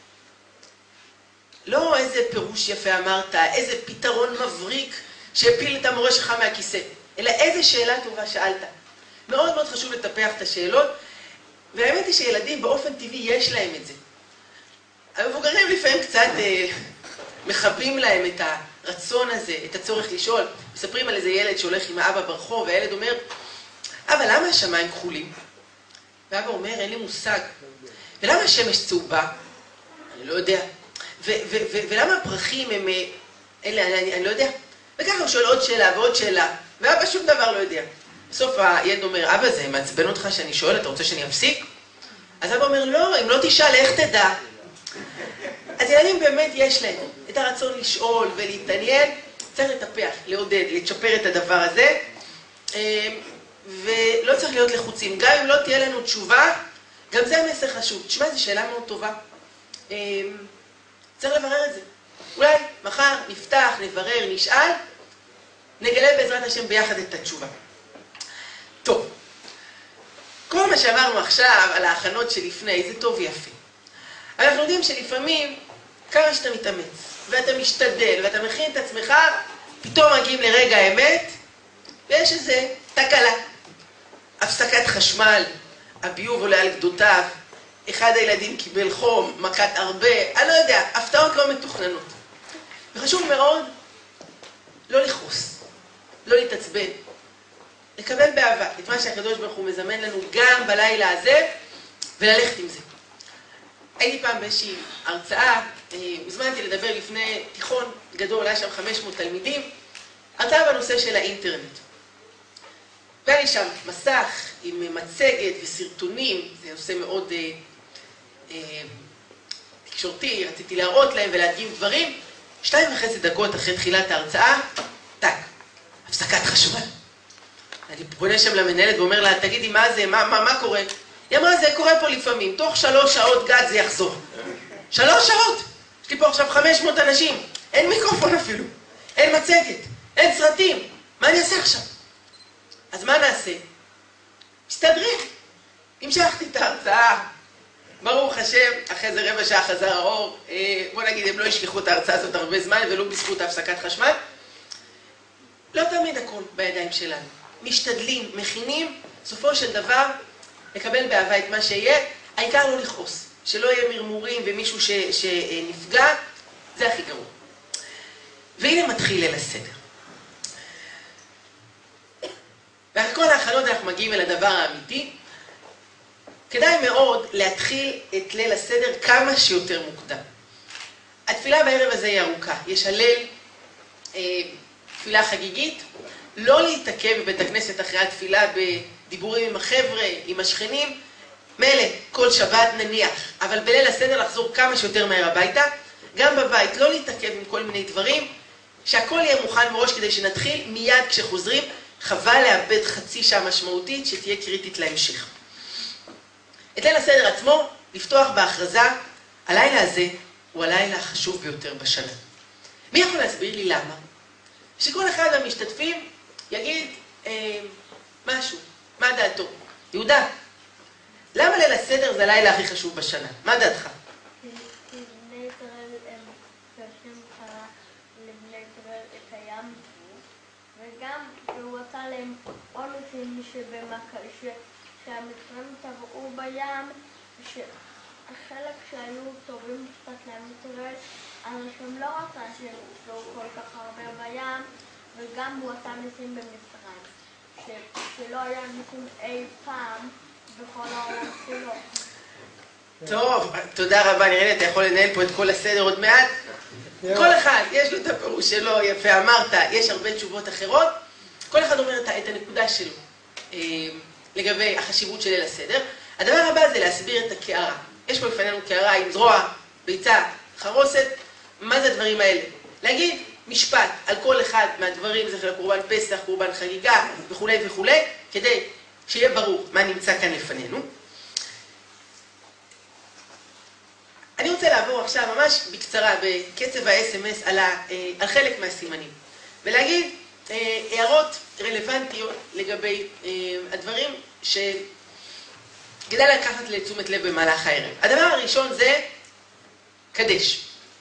לא איזה פירוש יפה אמרת, איזה פתרון מבריק שהפיל את המורה שלך מהכיסא, אלא איזה שאלה טובה שאלת. מאוד מאוד חשוב לטפח את השאלות, והאמת היא שילדים באופן טבעי יש להם את זה. המבוגרים לפעמים קצת מחבים להם את הרצון הזה, את הצורך לשאול. מספרים על איזה ילד שהולך עם האבא ברחוב, והילד אומר, אבל למה השמיים כחולים? ואבא אומר, אין לי מושג. ולמה השמש צהובה? אני לא יודע. ולמה הפרחים הם... אני לא יודע. וככה הוא שואל עוד שאלה ועוד שאלה, ואבא שום דבר לא יודע. בסוף הילד אומר, אבא, זה מעצבן אותך שאני שואל, אתה רוצה שאני אפסיק? אז אבא אומר, לא, אם לא תשאל, איך תדע? אז ילדים באמת יש להם את הרצון לשאול ולהתעניין, צריך לטפח, לעודד, לצ'פר את הדבר הזה, ולא צריך להיות לחוצים. גם אם לא תהיה לנו תשובה, גם זה המסר חשוב. תשמע, זו שאלה מאוד טובה. צריך לברר את זה. אולי מחר נפתח, נברר, נשאל, נגלה בעזרת השם ביחד את התשובה. טוב, כל מה שאמרנו עכשיו על ההכנות שלפני, זה טוב ויפה. אנחנו יודעים שלפעמים, כמה שאתה מתאמץ, ואתה משתדל, ואתה מכין את עצמך, פתאום מגיעים לרגע האמת, ויש איזה תקלה. הפסקת חשמל, הביוב עולה על גדותיו, אחד הילדים קיבל חום, מכת הרבה, אני לא יודע, הפתעות לא מתוכננות. וחשוב מאוד לא לכעוס, לא להתעצבן, לקבל באהבה את מה שהקדוש ברוך הוא מזמן לנו גם בלילה הזה, וללכת עם זה. הייתי פעם באיזושהי הרצאה, הוזמנתי לדבר לפני תיכון גדול, היה שם 500 תלמידים, הרצאה בנושא של האינטרנט. והיה לי שם מסך עם מצגת וסרטונים, זה נושא מאוד תקשורתי, רציתי להראות להם ולהדגים דברים. 2.5 דקות אחרי תחילת ההרצאה, טק, הפסקת חשמל. אני פונה שם למנהלת ואומר לה, תגידי מה זה, מה קורה? היא אמרה, זה קורה פה לפעמים, תוך 3 שעות גד זה יחזור. 3 שעות! יש לי פה עכשיו 500 אנשים, אין מיקרופון אפילו, אין מצגת, אין סרטים, מה אני אעשה עכשיו? אז מה נעשה? מסתדרים. המשכתי את ההרצאה, ברוך השם, אחרי זה 15 דקות חזר האור, בוא נגיד, הם לא ישכחו את ההרצאה הזאת הרבה זמן, ולא בזכות ההפסקת חשמל. לא תמיד הכל בידיים שלנו. משתדלים, מכינים, סופו של דבר, לקבל באהבה את מה שיהיה, העיקר לא לכעוס, שלא יהיה מרמורים ומישהו שנפגע, זה הכי גרוע. והנה מתחיל ליל הסדר. ואחרי כל ההכנות אנחנו מגיעים אל הדבר האמיתי, כדאי מאוד להתחיל את ליל הסדר כמה שיותר מוקדם. התפילה בערב הזה היא ארוכה, יש הלל, תפילה חגיגית, לא להתעכב בבית הכנסת אחרי התפילה בדיבורים עם החבר'ה, עם השכנים, מלא, כל שבת נניח, אבל בליל הסדר לחזור כמה שיותר מהר הביתה, גם בבית, לא להתעכב עם כל מיני דברים, שהכל יהיה מוכן מראש כדי שנתחיל מיד כשחוזרים, חבל לאבד חצי שעה משמעותית שתהיה קריטית להמשך. את ליל הסדר עצמו, לפתוח בהכרזה, הלילה הזה הוא הלילה החשוב ביותר בשנה. מי יכול להסביר לי למה? שכל אחד מהמשתתפים יגיד משהו, מה דעתו? יהודה, למה ליל הסדר זה הלילה הכי חשוב בשנה? מה דעתך? כי בני ישראל הם כשם קרא לבני ישראל את הים, וגם הוא עשה להם עונשים שהמצרים טבעו בים, שהחלק שהיו טובים קצת להם ישראל, אז השם לא רצה שהם יצאו כל כך הרבה בים, וגם הוא עשה ניסים במצרים, שלא היה ניסים אי פעם בכל העולם שלו. טוב, תודה רבה, נראה לי אתה יכול לנהל פה את כל הסדר עוד מעט. כל אחד, יש לו את הפירוש שלו, יפה אמרת, יש הרבה תשובות אחרות. כל אחד אומר את הנקודה שלו לגבי החשיבות של ליל הסדר. הדבר הבא זה להסביר את הקערה. יש פה לפנינו קערה עם זרוע, ביצה, חרוסת. מה זה הדברים האלה? להגיד משפט על כל אחד מהדברים, זה קורבן פסח, קורבן חגיגה וכו' וכו', כדי שיהיה ברור מה נמצא כאן לפנינו. אני רוצה לעבור עכשיו ממש בקצרה, בקצב ה-SMS, על חלק מהסימנים. ולהגיד הערות רלוונטיות לגבי הדברים שכדאי לקחת לתשומת לב במהלך הערב. הדבר הראשון זה קדש.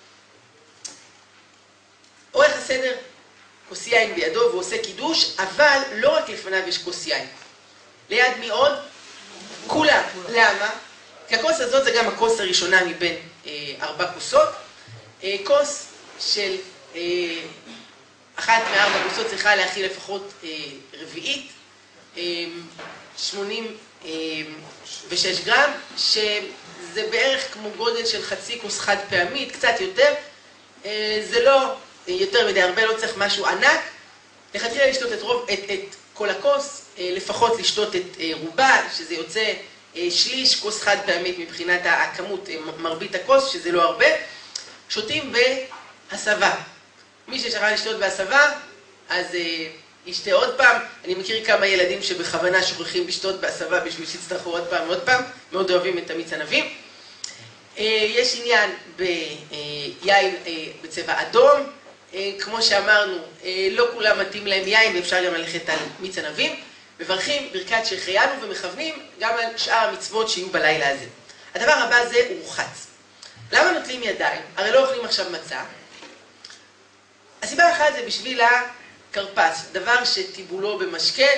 עורך הסדר כוס יין בידו והוא עושה קידוש, אבל לא רק לפניו יש כוס יין. ליד מי עוד? כולם. למה? כי הכוס הזאת זה גם הכוס הראשונה מבין 4 כוסות. כוס של אחת מ4 כוסות צריכה להכיל לפחות רביעית, 86 גרם, שזה בערך כמו גודל של חצי כוס חד פעמית, קצת יותר. זה לא יותר מדי הרבה, לא צריך משהו ענק. לכתחילה לשתות את כל הכוס, לפחות לשתות את רובה, שזה יוצא שליש כוס חד פעמית מבחינת הכמות, מרבית הכוס, שזה לא הרבה. שותים בהסבה. מי ששכח לשתות בהסבה, אז ישתה עוד פעם. אני מכיר כמה ילדים שבכוונה שוכחים לשתות בהסבה בשביל שיצטרכו עוד פעם, מאוד אוהבים את המיץ ענבים. יש עניין ביין בצבע אדום, כמו שאמרנו, לא כולם מתאים להם יין, ואפשר גם ללכת על מיץ ענבים. מברכים ברכת שהחיינו ומכוונים גם על שאר המצוות שיהיו בלילה הזה. הדבר הבא זה רוחץ. למה נוטלים ידיים? הרי לא אוכלים עכשיו מצה. הסיבה אחת זה בשביל הקרפס, דבר שטיבולו במשקה.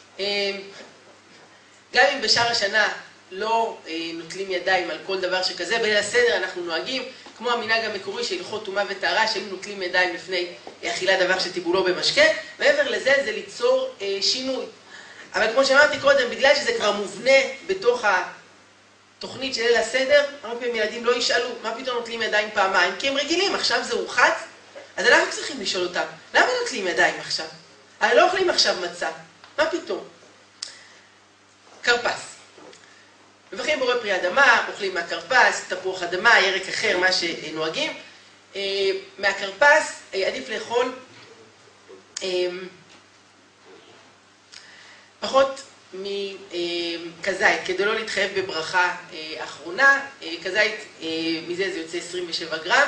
גם אם בשאר השנה לא נוטלים ידיים על כל דבר שכזה, בליל הסדר אנחנו נוהגים, כמו המנהג המקורי של הלכות טומאה וטהרה, שהיו נוטלים ידיים לפני אכילת דבר שטיבולו במשקה. מעבר לזה זה ליצור שינוי. אבל כמו שאמרתי קודם, בגלל שזה כבר מובנה בתוך התוכנית של ליל הסדר, הרבה פעמים ילדים לא ישאלו מה פתאום נוטלים ידיים פעמיים, כי הם רגילים, עכשיו זה רוחץ, אז אנחנו צריכים לשאול אותם, למה נוטלים ידיים עכשיו? הרי לא אוכלים עכשיו מצה, מה פתאום? כרפס. מברכים בורא פרי אדמה, אוכלים מהכרפס, תפוח אדמה, ירק אחר, מה שנוהגים. מהכרפס עדיף לאכול פחות מכזית, כדי לא להתחייב בברכה אחרונה. כזית, מזה זה יוצא 27 גרם.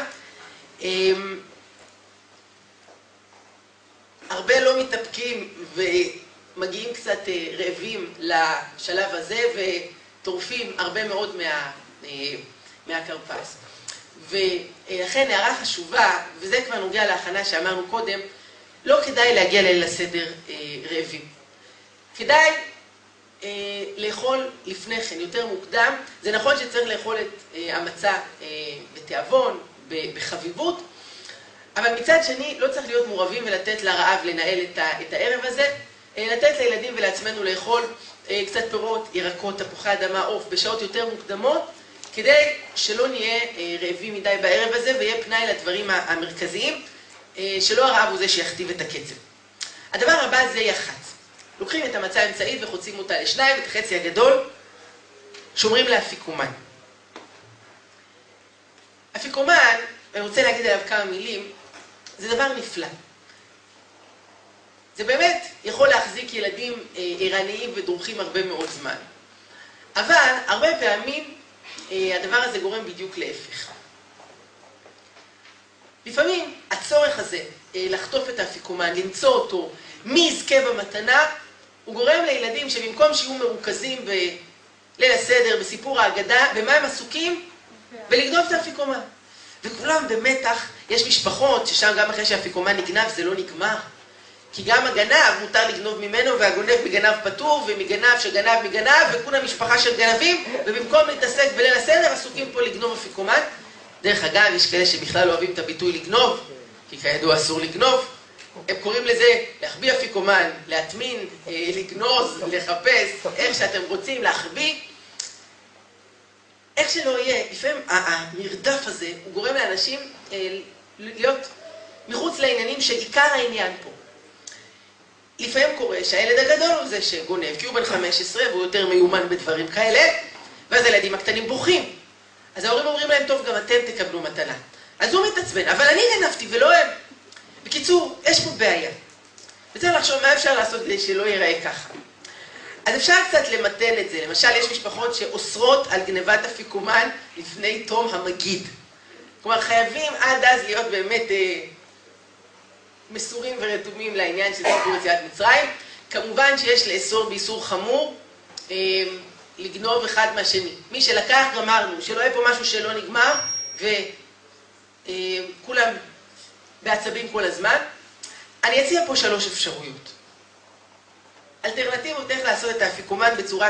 הרבה לא מתאפקים ומגיעים קצת רעבים לשלב הזה וטורפים הרבה מאוד מהכרפס. ולכן הערה חשובה, וזה כבר נוגע להכנה שאמרנו קודם, לא כדאי להגיע ליל הסדר רעבים. כדאי לאכול לפני כן, יותר מוקדם. זה נכון שצריך לאכול את המצה בתיאבון, בחביבות, אבל מצד שני לא צריך להיות מעורבים ולתת לרעב לנהל את הערב הזה, לתת לילדים ולעצמנו לאכול קצת פירות, ירקות, תפוחי אדמה, עוף, בשעות יותר מוקדמות, כדי שלא נהיה רעבים מדי בערב הזה ויהיה פנאי לדברים המרכזיים, שלא הרעב הוא זה שיכתיב את הקצב. הדבר הבא זה יח"צ. לוקחים את המצה האמצעית וחוצים אותה לשניים, את החצי הגדול, שומרים לאפיקומן. אפיקומן, אני רוצה להגיד עליו כמה מילים, זה דבר נפלא. זה באמת יכול להחזיק ילדים ערניים ודרוכים הרבה מאוד זמן. אבל הרבה פעמים הדבר הזה גורם בדיוק להפך. לפעמים הצורך הזה לחטוף את האפיקומן, למצוא אותו, מי יזכה במתנה, הוא גורם לילדים שבמקום שיהיו מרוכזים בליל הסדר, בסיפור ההגדה, במה הם עסוקים? בלגנוב את האפיקומן. וכולם במתח, יש משפחות ששם גם אחרי שהאפיקומן נגנב זה לא נגמר. כי גם הגנב מותר לגנוב ממנו, והגונב מגנב פטור, ומגנב שגנב מגנב, וכולם משפחה של גנבים, ובמקום להתעסק בליל הסדר עסוקים פה לגנוב אפיקומן. דרך אגב, יש כאלה שבכלל לא אוהבים את הביטוי לגנוב, כי כידוע אסור לגנוב. הם קוראים לזה להחביא אפיקומן, להטמין, לגנוז, לחפש, איך שאתם רוצים, להחביא. איך שלא יהיה, לפעמים המרדף הזה הוא גורם לאנשים להיות מחוץ לעניינים של עיקר העניין פה. לפעמים קורה שהילד הגדול הוא זה שגונב, כי הוא בן 15 והוא יותר מיומן בדברים כאלה, ואז הילדים הקטנים בוכים. אז ההורים אומרים להם, טוב, גם אתם תקבלו מתנה. אז הוא מתעצבן, אבל אני גנבתי ולא הם. בקיצור, יש פה בעיה. וצריך לחשוב מה אפשר לעשות כדי שלא ייראה ככה. אז אפשר קצת למתן את זה. למשל, יש משפחות שאוסרות על גנבת אפיקומן לפני תום המגיד. כלומר, חייבים עד אז להיות באמת מסורים ורתומים לעניין של סיפור יציאת מצרים. כמובן שיש לאסור באיסור חמור לגנוב אחד מהשני. מי שלקח, גמרנו, שלא יהיה פה משהו שלא נגמר, וכולם בעצבים כל הזמן. אני אציע פה 3 אפשרויות. אלטרנטיבות איך לעשות את האפיקומן בצורה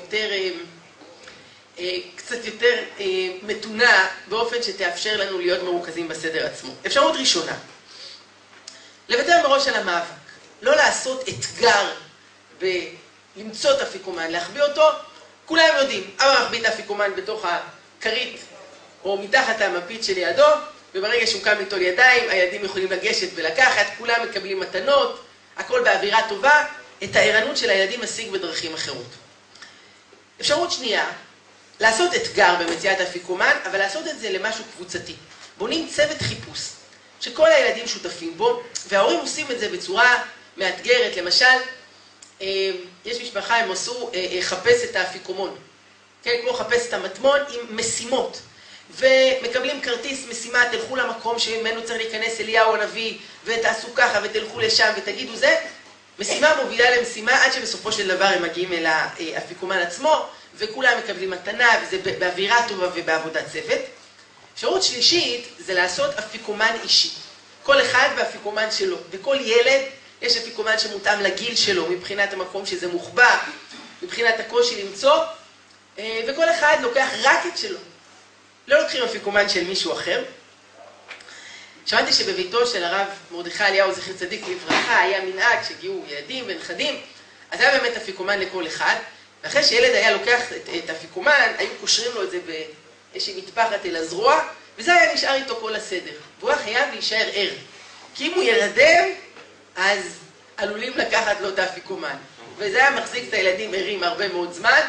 קצת יותר מתונה, באופן שתאפשר לנו להיות מרוכזים בסדר עצמו. אפשרות ראשונה, לוותר מראש על המאבק. לא לעשות אתגר בלמצוא את האפיקומן, להחביא אותו. כולם יודעים, אבא מחביא את האפיקומן בתוך הכרית או מתחת המפית שלידו, וברגע שהוא קם ליטול ידיים, הילדים יכולים לגשת ולקחת, כולם מקבלים מתנות, הכל באווירה טובה. את הערנות של הילדים משיג בדרכים אחרות. אפשרות שנייה, לעשות אתגר במציאת האפיקומן, אבל לעשות את זה למשהו קבוצתי. בונים צוות חיפוש, שכל הילדים שותפים בו, וההורים עושים את זה בצורה מאתגרת. למשל, יש משפחה, הם עשו חפש את האפיקומון. כן, כמו חפש את המטמון עם משימות. ומקבלים כרטיס משימה, תלכו למקום שממנו צריך להיכנס אליהו הנביא, ותעשו ככה ותלכו לשם ותגידו זה. משימה מובילה למשימה עד שבסופו של דבר הם מגיעים אל האפיקומן עצמו, וכולם מקבלים מתנה, וזה באווירה טובה ובעבודת צוות. אפשרות שלישית זה לעשות אפיקומן אישי. כל אחד באפיקומן שלו, וכל ילד יש אפיקומן שמותאם לגיל שלו, מבחינת המקום שזה מוחבא, מבחינת הקושי למצוא, וכל אחד לוקח רק את שלו. לא לוקחים אפיקומן של מישהו אחר. שמעתי שבביתו של הרב מרדכי אליהו זכר צדיק לברכה היה מנהג שהגיעו ילדים ונכדים, אז היה באמת אפיקומן לכל אחד, ואחרי שילד היה לוקח את האפיקומן, היו קושרים לו את זה באיזושהי מטפחת אל הזרוע, וזה היה נשאר איתו כל הסדר. והוא היה חייב להישאר ער. כי אם הוא ירדם, אז עלולים לקחת לו את האפיקומן. וזה היה מחזיק את הילדים ערים הרבה מאוד זמן.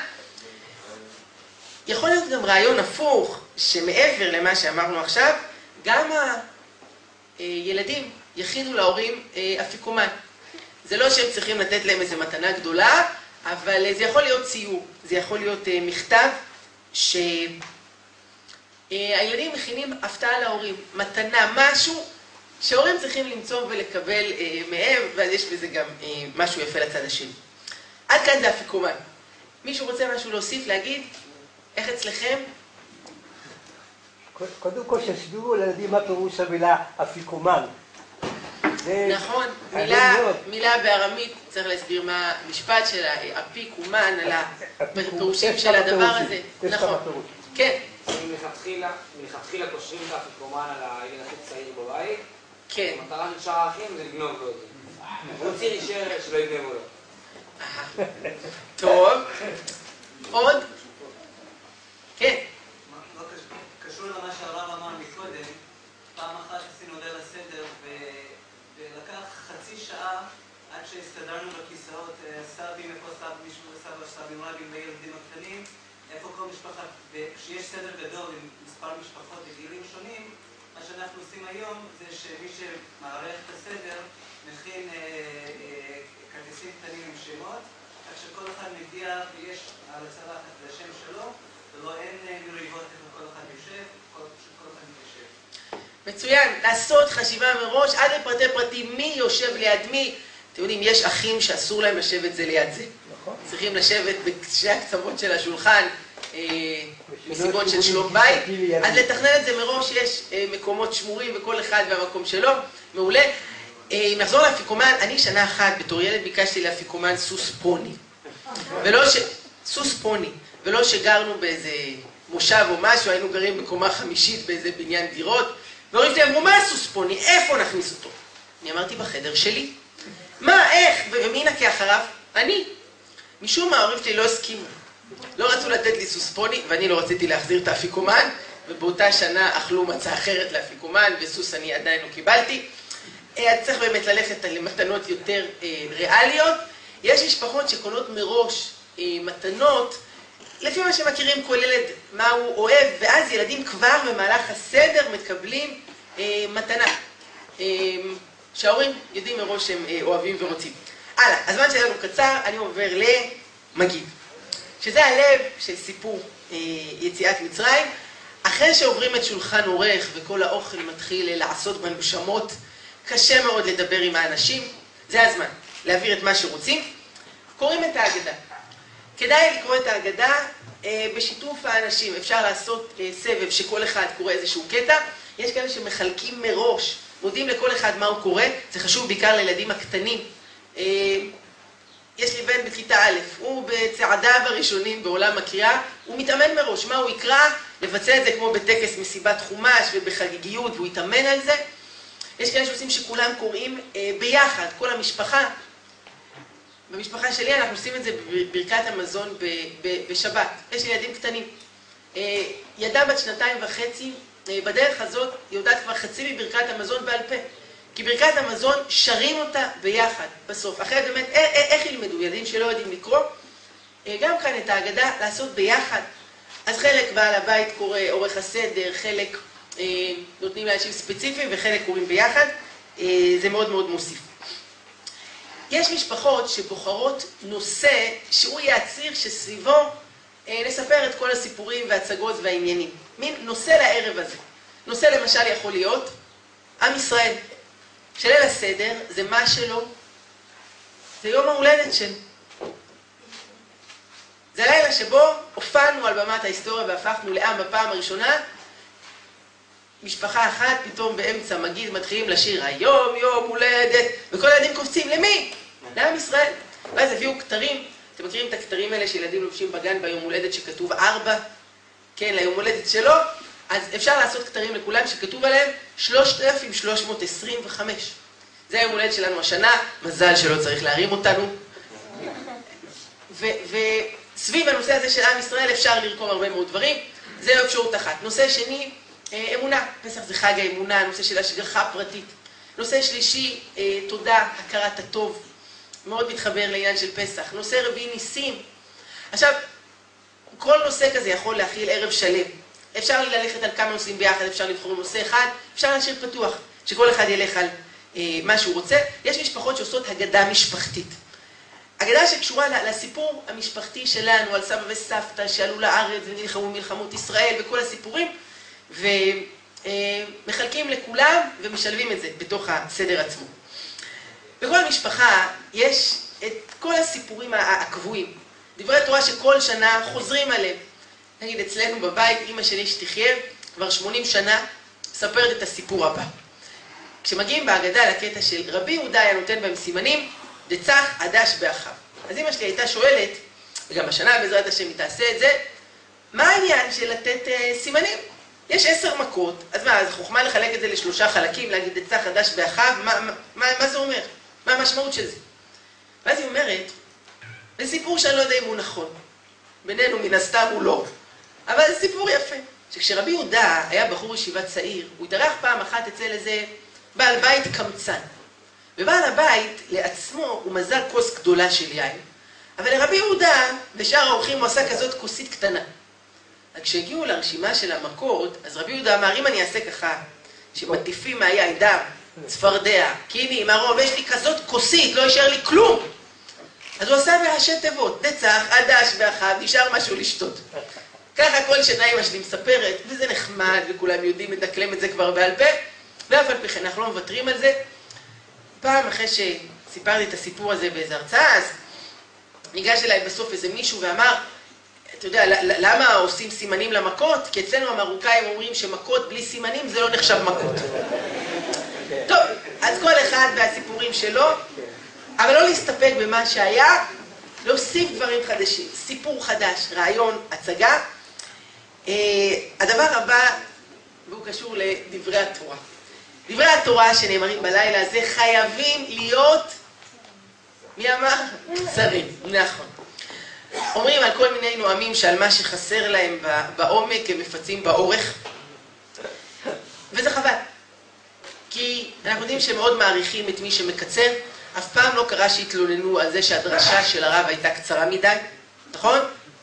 יכול להיות גם רעיון הפוך, שמעבר למה שאמרנו עכשיו, גם הילדים יכינו להורים אפיקומן. זה לא שהם צריכים לתת להם איזו מתנה גדולה, אבל זה יכול להיות ציור, זה יכול להיות מכתב שהילדים מכינים הפתעה להורים, מתנה, משהו שההורים צריכים למצוא ולקבל מהם, ואז יש בזה גם משהו יפה לצד השני. עד כאן זה אפיקומן. מישהו רוצה משהו להוסיף, להגיד? איך אצלכם? קודם כל שיסבירו לילדים מה פירוש המילה אפיקומן. נכון, מילה בארמית, צריך להסביר מה המשפט של האפיקומן, על הפירושים של הדבר הזה. נכון, כן. מלכתחילה קושרים את האפיקומן על הילד הכי צעיר בבית. כן. המטרה של שאר האחים זה לגנוב לו את זה. הוא רוצה להישאר שלא יגנבו לו. טוב. עוד? כן. קשור למה שהרב אמר מקודם, פעם אחת עשינו ליל הסדר ולקח חצי שעה עד שהסתדרנו בכיסאות, סבים, איפה מישהו וסבא, סבים רבים וילדים הקטנים, איפה כל משפחה, וכשיש סדר גדול עם מספר משפחות בגילים שונים, מה שאנחנו עושים היום זה שמי שמערך את הסדר מכין כרטיסים קטנים עם שמות, כך שכל אחד מגיע ויש על הצלחת לשם שלו, ולא אין מריבות איפה כל אחד יושב, כל אחד יושב. מצוין, לעשות חשיבה מראש עד לפרטי פרטים, מי יושב ליד מי. אתם יודעים, יש אחים שאסור להם לשבת זה ליד זה. צריכים לשבת בשני הקצוות של השולחן, מסיבות של שלום בית. אז לתכנן את זה מראש, יש מקומות שמורים וכל אחד והמקום שלו, מעולה. אם נחזור לאפיקומן, אני שנה אחת בתור ילד ביקשתי לאפיקומן סוס פוני. סוס פוני, ולא שגרנו באיזה מושב או משהו, היינו גרים בקומה חמישית באיזה בניין דירות, והורים שלי אמרו, מה הסוס פוני? איפה נכניס אותו? אני אמרתי, בחדר שלי. מה, איך? ומי נקה אחריו? אני. משום מה, ההורים שלי לא הסכימו. לא רצו לתת לי סוס פוני, ואני לא רציתי להחזיר את האפיקומן, ובאותה שנה אכלו מצה אחרת לאפיקומן, וסוס אני עדיין לא קיבלתי. צריך באמת ללכת למתנות יותר ריאליות. יש משפחות שקונות מראש מתנות, לפי מה שמכירים כל ילד מה הוא אוהב, ואז ילדים כבר במהלך הסדר מקבלים מתנה. שההורים יודעים מראש שהם אוהבים ורוצים. הלאה, הזמן שלנו קצר, אני עובר למגיד. שזה הלב של סיפור יציאת מצרים. אחרי שעוברים את שולחן עורך וכל האוכל מתחיל לעשות בנו שמות, קשה מאוד לדבר עם האנשים, זה הזמן להעביר את מה שרוצים. קוראים את ההגדה. כדאי לקרוא את ההגדה בשיתוף האנשים. אפשר לעשות סבב שכל אחד קורא איזשהו קטע. יש כאלה שמחלקים מראש, מודיעים לכל אחד מה הוא קורא. זה חשוב בעיקר לילדים הקטנים. יש לי בן בכיתה א', הוא בצעדיו הראשונים בעולם הקריאה, הוא מתאמן מראש מה הוא יקרא, לבצע את זה כמו בטקס מסיבת חומש ובחגיגיות, והוא יתאמן על זה. יש כאלה שעושים שכולם קוראים ביחד, כל המשפחה. במשפחה שלי אנחנו עושים את זה בברכת המזון בשבת. יש לי ילדים קטנים. ילדה בת 2.5, בדרך הזאת היא יודעת כבר חצי מברכת המזון בעל פה. כי ברכת המזון שרים אותה ביחד בסוף. אחרת באמת, איך ילמדו ילדים שלא יודעים לקרוא? גם כאן את ההגדה לעשות ביחד. אז חלק בעל הבית קורא עורך הסדר, חלק נותנים לאנשים ספציפיים וחלק קוראים ביחד. זה מאוד מאוד מוסיף. יש משפחות שבוחרות נושא שהוא יהיה הציר שסביבו נספר את כל הסיפורים והצגות והעניינים. מין נושא לערב הזה. נושא למשל יכול להיות עם ישראל. שליל הסדר זה מה שלו? זה יום ההולדת שלו. זה לילה שבו הופענו על במת ההיסטוריה והפכנו לעם בפעם הראשונה. משפחה אחת פתאום באמצע מגיד מתחילים לשיר היום יום הולדת, וכל הילדים קופצים. למי? לעם ישראל. ואז הביאו כתרים. אתם מכירים את הכתרים האלה שילדים לובשים בגן ביום הולדת שכתוב 4? כן, ליום הולדת שלו. אז אפשר לעשות כתרים לכולם שכתוב עליהם 3,325. זה היום הולדת שלנו השנה, מזל שלא צריך להרים אותנו. וסביב הנושא הזה של עם ישראל אפשר לרקום הרבה מאוד דברים. זה אפשרות אחת. נושא שני, אמונה. פסח זה חג האמונה, נושא של השגחה פרטית. נושא שלישי, תודה, הכרת הטוב. מאוד מתחבר לעניין של פסח. נושא רביעי, ניסים. עכשיו, כל נושא כזה יכול להכיל ערב שלם. אפשר ללכת על כמה נושאים ביחד, אפשר לבחור נושא אחד, אפשר להשאיר פתוח, שכל אחד ילך על מה שהוא רוצה. יש משפחות שעושות הגדה משפחתית. הגדה שקשורה לסיפור המשפחתי שלנו, על סבא וסבתא שעלו לארץ ונלחמו מלחמות ישראל וכל הסיפורים, ומחלקים לכולם ומשלבים את זה בתוך הסדר עצמו. בכל משפחה יש את כל הסיפורים הקבועים, דברי תורה שכל שנה חוזרים עליהם. נגיד אצלנו בבית, אמא שלי שתחיה, כבר 80 שנה, מספרת את הסיפור הבא. כשמגיעים בהגדה לקטע של רבי יהודה היה נותן בהם סימנים, דצח עדש באחיו. אז אמא שלי הייתה שואלת, וגם השנה בעזרת השם היא תעשה את זה, מה העניין של לתת סימנים? יש 10 מכות, אז מה, אז חוכמה לחלק את זה ל3 חלקים, להגיד דצח עדש באחיו, מה זה אומר? מה המשמעות של זה? ואז היא אומרת, זה סיפור שאני לא יודע אם הוא נכון. בינינו מן הסתם הוא לא. אבל זה סיפור יפה. שכשרבי יהודה היה בחור ישיבה צעיר, הוא התארח פעם אחת אצל איזה בעל בית קמצן. ובעל הבית לעצמו הוא מזל כוס גדולה של יין, אבל לרבי יהודה ושאר האורחים הוא עשה כזאת כוסית קטנה. כשהגיעו לרשימה של המכות, אז רבי יהודה אמר, אם אני אעשה ככה, שמטיפים מהיין דם, צפרדע, קיני, מרוב, יש לי כזאת כוסית, לא יישאר לי כלום. אז הוא עשה בראשי תיבות, נצח, עדש ואחיו, נשאר משהו לשתות. ככה כל שנה אמא שלי מספרת, וזה נחמד, וכולם יודעים, מדקלם את זה כבר בעל פה, ואף על פי כן, אנחנו לא מוותרים על זה. פעם אחרי שסיפרתי את הסיפור הזה באיזו הרצאה, אז ניגש אליי בסוף איזה מישהו ואמר, אתה יודע, למה עושים סימנים למכות? כי אצלנו המרוקאים אומרים שמכות בלי סימנים זה לא נחשב מכות. טוב, אז כל אחד והסיפורים שלו, אבל לא להסתפק במה שהיה, להוסיף דברים חדשים, סיפור חדש, רעיון, הצגה. הדבר הבא, והוא קשור לדברי התורה. דברי התורה שנאמרים בלילה הזה חייבים להיות, מי אמר? קצרים, נכון. אומרים על כל מיני נואמים שעל מה שחסר להם בעומק הם מפצים באורך, וזה חבל. כי אנחנו יודעים שמאוד מעריכים את מי שמקצר, אף פעם לא קרה שהתלוננו על זה שהדרשה של הרב הייתה קצרה מדי, נכון?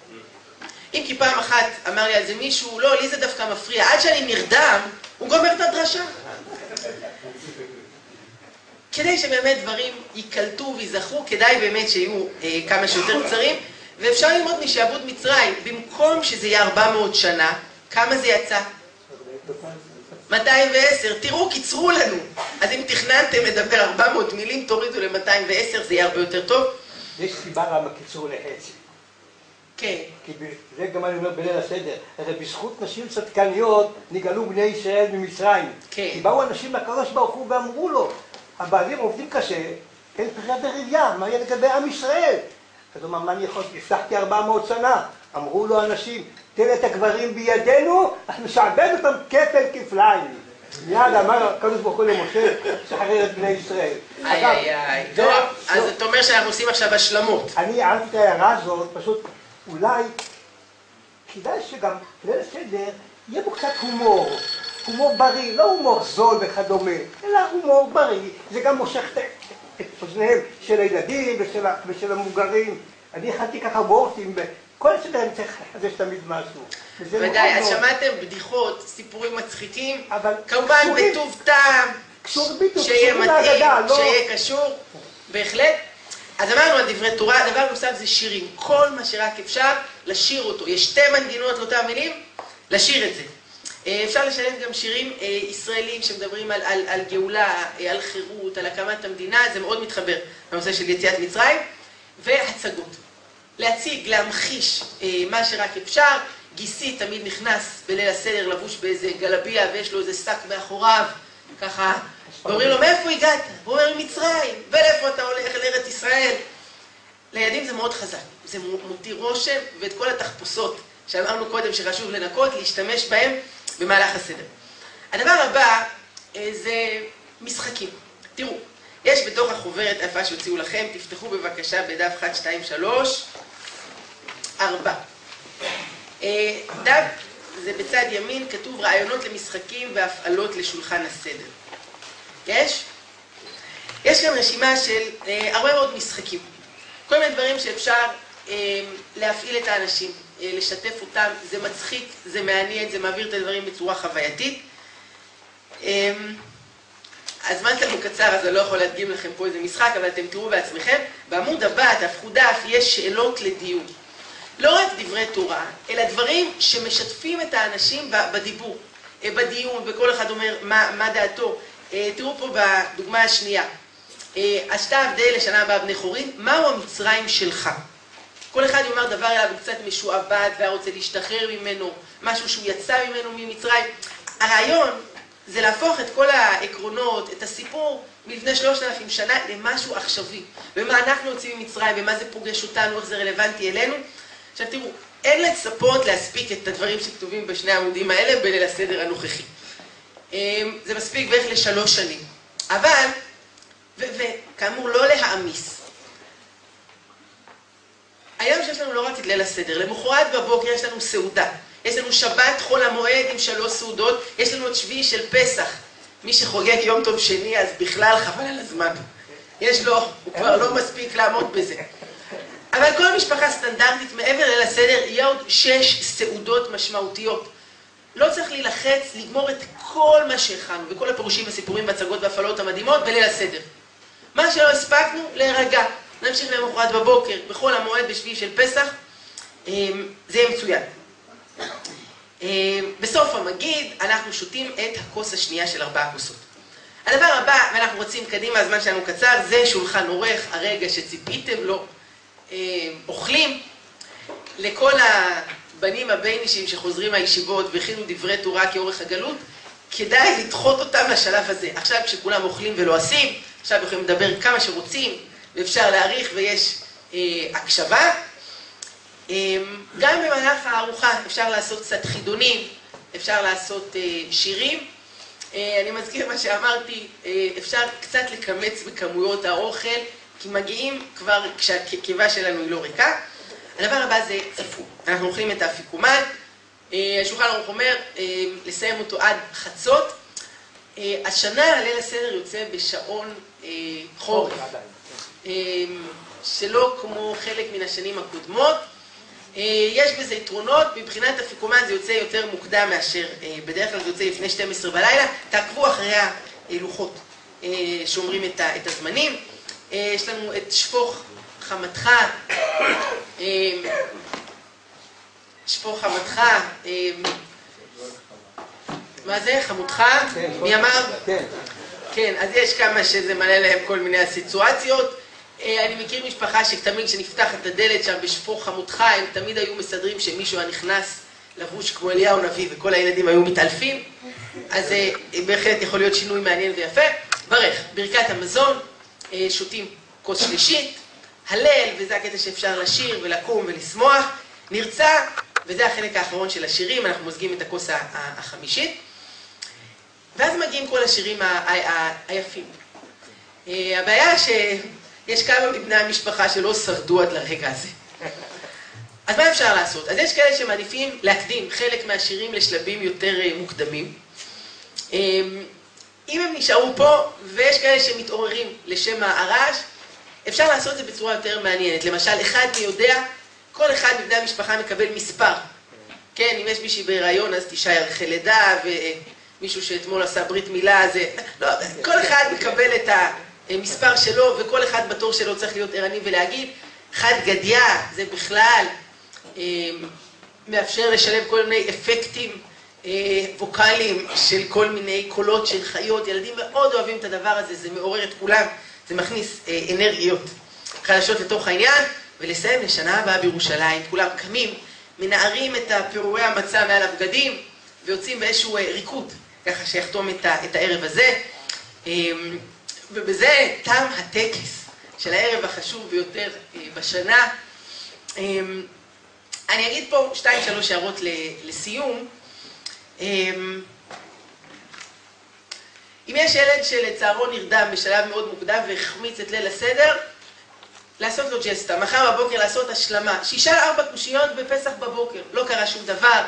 אם כי פעם אחת אמר לי על זה מישהו, לא, לי זה דווקא מפריע, עד שאני נרדם, הוא גומר את הדרשה. כדי שבאמת דברים ייקלטו ויזכרו, כדאי באמת שיהיו כמה שיותר קצרים, ואפשר ללמוד משעבוד מצרים, במקום שזה יהיה 400 שנה, כמה זה יצא? 210, תראו, קיצרו לנו. אז אם תכננתם לדבר 400 מילים, תורידו ל-210, זה יהיה הרבה יותר טוב. יש סיבה למה קיצרו לחצי. כן. כי זה גם אני אומר בליל הסדר, הרי בזכות נשים צדקניות נגאלו בני ישראל ממצרים. כן. כי באו אנשים לקדוש ברוך הוא ואמרו לו, הבעלים עובדים קשה, אין פרייה ברבייה, מה יהיה לגבי עם ישראל? אז הוא אמר, מה אני יכול? הבטחתי 400 שנה. אמרו לו אנשים, תן את הגברים בידינו, אז משעבד אותם כפל כפליים. מיד אמר הקדוש ברוך הוא למשה, שחרר את בני ישראל. טוב, אז אתה אומר שאנחנו עושים עכשיו השלמות. אני הערתי את ההערה הזאת, פשוט אולי כדאי שגם בליל הסדר יהיה בו קצת הומור. הומור בריא, לא הומור זול וכדומה, אלא הומור בריא. זה גם מושך את אוזניהם של הילדים ושל המבוגרים. אני הכנתי ככה וורטים, כל הסדר אני צריך לחדש תמיד משהו. ודאי, אז שמעתם בדיחות, סיפורים מצחיקים, כמובן בטוב טעם, שיהיה מתאים, שיהיה קשור, בהחלט. אז אמרנו על דברי תורה, דבר נוסף זה שירים, כל מה שרק אפשר לשיר אותו. יש 2 מנגינות לאותם מילים, לשיר את זה. אפשר לשלם גם שירים ישראלים שמדברים על גאולה, על חירות, על הקמת המדינה, זה מאוד מתחבר בנושא של יציאת מצרים, והצגות. להציג, להמחיש מה שרק אפשר. גיסי תמיד נכנס בליל הסדר לבוש באיזה גלביה ויש לו איזה שק מאחוריו, ככה, ואומרים לו, מאיפה הגעת? הוא אומר, מצרים, ולאיפה אתה הולך? לארץ ישראל. לילדים זה מאוד חזק, זה מותיר רושם, ואת כל התחפושות שאמרנו קודם שחשוב לנקות, להשתמש בהם במהלך הסדר. הדבר הבא זה משחקים. תראו, יש בתוך החוברת היפה שהוציאו לכם, תפתחו בבקשה בדף 1, 2, 3, 4. דף זה בצד ימין, כתוב רעיונות למשחקים והפעלות לשולחן הסדר. יש? יש כאן רשימה של הרבה מאוד משחקים. כל מיני דברים שאפשר להפעיל את האנשים, לשתף אותם, זה מצחיק, זה מעניין, זה מעביר את הדברים בצורה חווייתית. הזמן שלנו קצר, אז אני לא יכול להדגים לכם פה איזה משחק, אבל אתם תראו בעצמכם. בעמוד הבא, תהפכו דף, יש שאלות לדיון. לא רק דברי תורה, אלא דברים שמשתפים את האנשים בדיבור, בדיון, וכל אחד אומר מה דעתו. תראו פה בדוגמה השנייה. עשתה עבדי לשנה הבאה בני חורין, מהו המצרים שלך? כל אחד יאמר דבר אליו קצת משועבד והיה רוצה להשתחרר ממנו, משהו שהוא יצא ממנו ממצרים. הרעיון זה להפוך את כל העקרונות, את הסיפור מלפני 3,000 שנה למשהו עכשווי. ומה אנחנו יוצאים ממצרים, ומה זה פוגש אותנו, איך זה רלוונטי אלינו. עכשיו תראו, אין לצפות להספיק את הדברים שכתובים בשני העמודים האלה בליל הסדר הנוכחי. זה מספיק בערך ל3 שנים. אבל, וכאמור לא להעמיס. היום שיש לנו לא רק את ליל הסדר, למחרת בבוקר יש לנו סעודה. יש לנו שבת חול המועד עם 3 סעודות, יש לנו את שביעי של פסח. מי שחוגג יום טוב שני, אז בכלל חבל על הזמן. יש לו, הוא כבר לא מספיק לעמוד בזה. אבל כל משפחה סטנדרטית מעבר ליל הסדר, יהיה עוד 6 סעודות משמעותיות. לא צריך להילחץ, לגמור את כל מה שהכנו, וכל הפירושים וסיפורים והצגות והפעלות המדהימות בליל הסדר. מה שלא הספקנו, להירגע. נמשיך למחרת בבוקר, בכל המועד בשביעי של פסח, זה יהיה מצוין. בסוף המגיד אנחנו שותים את הכוס השנייה של 4 כוסות. הדבר הבא, ואנחנו רוצים קדימה, הזמן שלנו קצר, זה שולחן עורך, הרגע שציפיתם לו. אוכלים לכל הבנים הבין-אישיים שחוזרים מהישיבות והכינו דברי תורה כאורך הגלות, כדאי לדחות אותם לשלב הזה. עכשיו כשכולם אוכלים ולועסים, עכשיו יכולים לדבר כמה שרוצים, ואפשר להאריך ויש הקשבה. גם במהלך הארוחה אפשר לעשות קצת חידונים, אפשר לעשות שירים. אני מזכיר מה שאמרתי, אפשר קצת לקמץ בכמויות האוכל, כי מגיעים כבר כשהקיבה שלנו היא לא ריקה. הדבר הבא זה צפו. אנחנו אוכלים את האפיקומן. השולחן ערוך אומר לסיים אותו עד חצות. השנה ליל הסדר יוצא בשעון חורף. שלא כמו חלק מן השנים הקודמות. יש בזה יתרונות, מבחינת אפיקומן זה יוצא יותר מוקדם מאשר בדרך כלל זה יוצא לפני 12 בלילה. תעקבו אחרי הלוחות שאומרים את הזמנים. יש לנו את שפוך חמתך, שפוך חמתך, מה זה? חמותך? מי אמר? כן, אז יש כמה שזה מלא להם כל מיני הסיטואציות. אני מכיר משפחה שתמיד כשנפתח את הדלת שם בשפוך חמותך, הם תמיד היו מסדרים שמישהו הנכנס לבוש כמו אליהו נביא וכל הילדים היו מתעלפים. אז בהחלט יכול להיות שינוי מעניין ויפה. ברך, ברכת המזון, שותים כוס שלישית, הלל, וזה הקטע שאפשר לשיר ולקום ולשמוח, נרצה, וזה החלק האחרון של השירים, אנחנו מוזגים את הכוס החמישית, ואז מגיעים כל השירים היפים. הבעיה שיש כמה מבני המשפחה שלא שרדו עד לרגע הזה. אז מה אפשר לעשות? אז יש כאלה שמעדיפים להקדים חלק מהשירים לשלבים יותר מוקדמים. אם הם נשארו פה, ויש כאלה שמתעוררים לשם הרעש, אפשר לעשות את זה בצורה יותר מעניינת. למשל, אחד מי יודע, כל אחד מבני המשפחה מקבל מספר. כן, אם יש מישהי בהיריון, אז תשעה ירחי לידה, ומישהו שאתמול עשה ברית מילה, אז לא, כל אחד מקבל את המספר שלו, וכל אחד בתור שלו צריך להיות ערני ולהגיד. חד גדיה, זה בכלל מאפשר לשלב כל מיני אפקטים ווקליים של כל מיני קולות של חיות. ילדים מאוד אוהבים את הדבר הזה, זה מעורר את כולם, זה מכניס אנרגיות חדשות לתוך העניין. ולסיים לשנה הבאה בירושלים, כולם קמים, מנערים את פירורי המצה מעל הבגדים, ויוצאים באיזשהו ריקוד, ככה שיחתום את הערב הזה. ובזה תם הטקס של הערב החשוב ביותר בשנה. אני אגיד פה 2-3 הערות לסיום. אם יש ילד שלצערו נרדם בשלב מאוד מוקדם והחמיץ את ליל הסדר, לעשות לו ג'סטה, מחר בבוקר לעשות השלמה, שישאל 4 קושיות בפסח בבוקר, לא קרה שום דבר,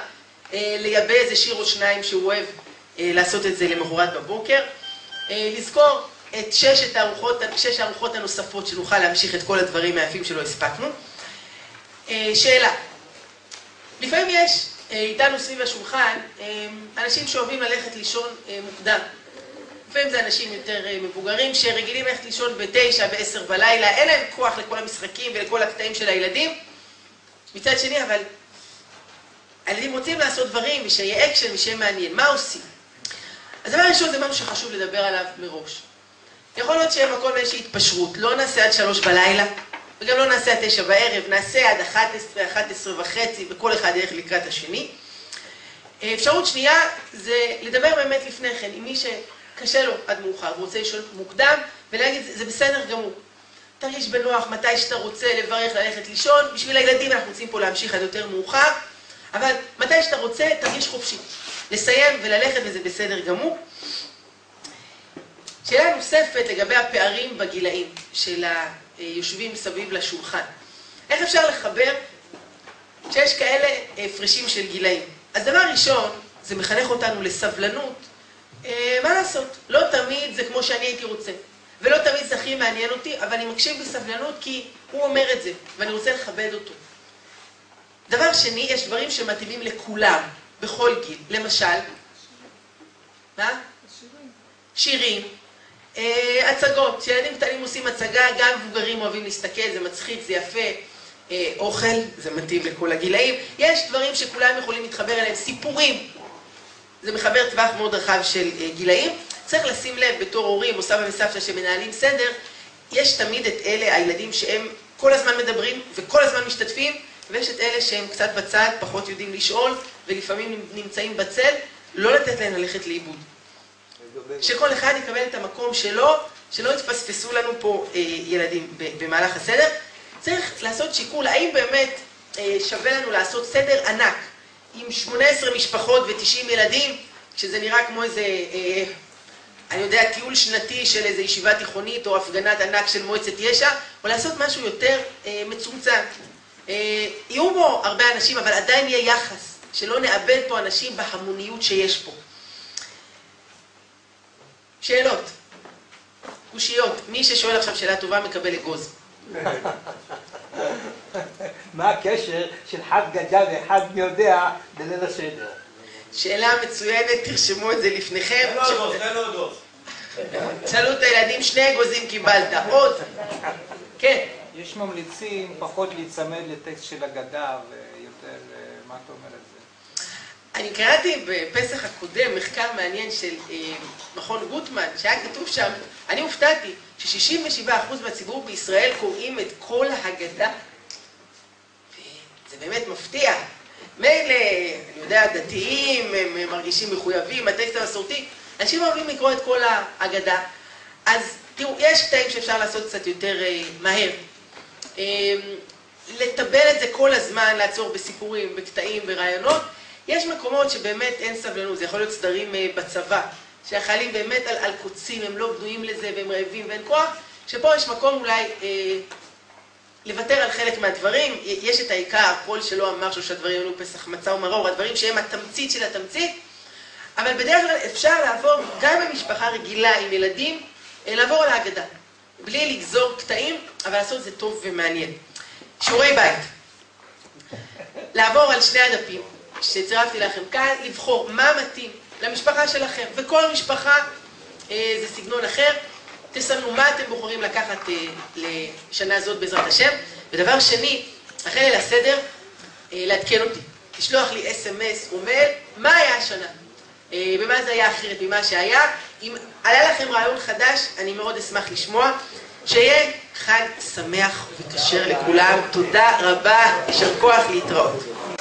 לייבא איזה שיר או שניים שהוא אוהב לעשות את זה למחרת בבוקר. לזכור את שש הארוחות הנוספות, שנוכל להמשיך את כל הדברים היפים שלא הספקנו. שאלה. לפעמים יש איתנו סביב השולחן אנשים שאוהבים ללכת לישון מוקדם. לפעמים זה אנשים יותר מבוגרים שרגילים ללכת לישון ב-9, ב-10 בלילה, אין להם כוח לכל המשחקים ולכל הקטעים של הילדים. מצד שני, אבל הילדים רוצים לעשות דברים ושיהיה אקשן ושיהיה מעניין. מה עושים? אז דבר ראשון זה משהו שחשוב לדבר עליו מראש. יכול להיות שיהיה מקום איזושהי התפשרות, לא נעשה עד 3 בלילה, וגם לא נעשה עד 9 בערב, נעשה עד 11, 11 וחצי, וכל אחד ילך לקראת השני. אפשרות שנייה זה לדבר באמת לפני כן, עם מי שקשה לו עד מאוחר, הוא רוצה לישון מוקדם, ולהגיד, זה בסדר גמור. תרגיש בנוח מתי שאתה רוצה לברך ללכת לישון, בשביל הילדים אנחנו רוצים פה להמשיך עד יותר מאוחר, אבל מתי שאתה רוצה, תרגיש חופשי. לסיים וללכת וזה בסדר גמור. שאלה נוספת לגבי הפערים בגילאים של היושבים סביב לשולחן. איך אפשר לחבר שיש כאלה הפרשים של גילאים? אז דבר ראשון, זה מחנך אותנו לסבלנות. מה לעשות? לא תמיד זה כמו שאני הייתי רוצה. ולא תמיד זה הכי מעניין אותי, אבל אני מקשיב בסבלנות כי הוא אומר את זה, ואני רוצה לכבד אותו. דבר שני, יש דברים שמתאימים לכולם, בכל גיל. למשל, מה? שירים. הצגות, כשילדים קטנים עושים הצגה, גם מבוגרים אוהבים להסתכל, זה מצחיק, זה יפה. אוכל, זה מתאים לכל הגילאים. יש דברים שכולם יכולים להתחבר אליהם, סיפורים. זה מחבר טווח מאוד רחב של גילאים. צריך לשים לב בתור הורים או סבא וסבתא שמנהלים סדר, יש תמיד את אלה, הילדים שהם כל הזמן מדברים וכל הזמן משתתפים, ויש את אלה שהם קצת בצד, פחות יודעים לשאול, ולפעמים נמצאים בצל, לא לתת להם ללכת לאיבוד. שכל אחד יקבל את המקום שלו, שלא יתפספסו לנו פה ילדים במהלך הסדר. צריך לעשות שיקול, האם באמת שווה לנו לעשות סדר ענק, עם 18 משפחות ו90 ילדים, שזה נראה כמו איזה, אני יודע, טיול שנתי של איזו ישיבה תיכונית, או הפגנת ענק של מועצת יש"ע, או לעשות משהו יותר מצומצם. יהיו בו הרבה אנשים, אבל עדיין יהיה יחס, שלא נאבד פה אנשים בהמוניות שיש פה. שאלות, קושיות, מי ששואל עכשיו שאלה טובה מקבל אגוז. מה הקשר של חג גדל ואחד מי יודע בליל הסדר? שאלה מצוינת, תרשמו את זה לפניכם. תן לו דוס. שאלו את הילדים, 2 אגוזים קיבלת, עוד. כן. יש ממליצים פחות להיצמד לטקסט של הגדה ויותר, מה אתה אומר על זה? אני קראתי בפסח הקודם מחקר מעניין של מכון גוטמן, שהיה כתוב שם, אני הופתעתי ש67% מהציבור בישראל קוראים את כל ההגדה. זה באמת מפתיע. מילא, אני יודע, דתיים, הם מרגישים מחויבים, הטקסט המסורתי, אנשים אוהבים לקרוא את כל ההגדה. אז תראו, יש קטעים שאפשר לעשות קצת יותר מהר. לטבל את זה כל הזמן, לעצור בסיפורים, בקטעים, ברעיונות. יש מקומות שבאמת אין סבלנות, זה יכול להיות סדרים בצבא, שהחיילים באמת על קוצים, הם לא בנויים לזה והם רעבים ואין כוח, שפה יש מקום אולי לוותר על חלק מהדברים, יש את העיקר, כל שלא אמר שהדברים היו פסח מצה ומרור, הדברים שהם התמצית של התמצית, אבל בדרך כלל אפשר לעבור גם במשפחה רגילה עם ילדים, לעבור על ההגדה, בלי לגזור קטעים, אבל לעשות זה טוב ומעניין. שיעורי בית, לעבור על 2 הדפים, שצירפתי לכם כאן, לבחור מה מתאים למשפחה שלכם, וכל משפחה זה סגנון אחר, תסמנו מה אתם בוחרים לקחת לשנה זאת בעזרת השם, ודבר שני, אחרי ליל הסדר, לעדכן אותי, תשלוח לי SMS או מייל, מה היה השנה, במה זה היה אחרת ממה שהיה, אם עלה לכם רעיון חדש, אני מאוד אשמח לשמוע, שיהיה חג שמח וכשר לכולם, תודה רבה, יישר כוח להתראות.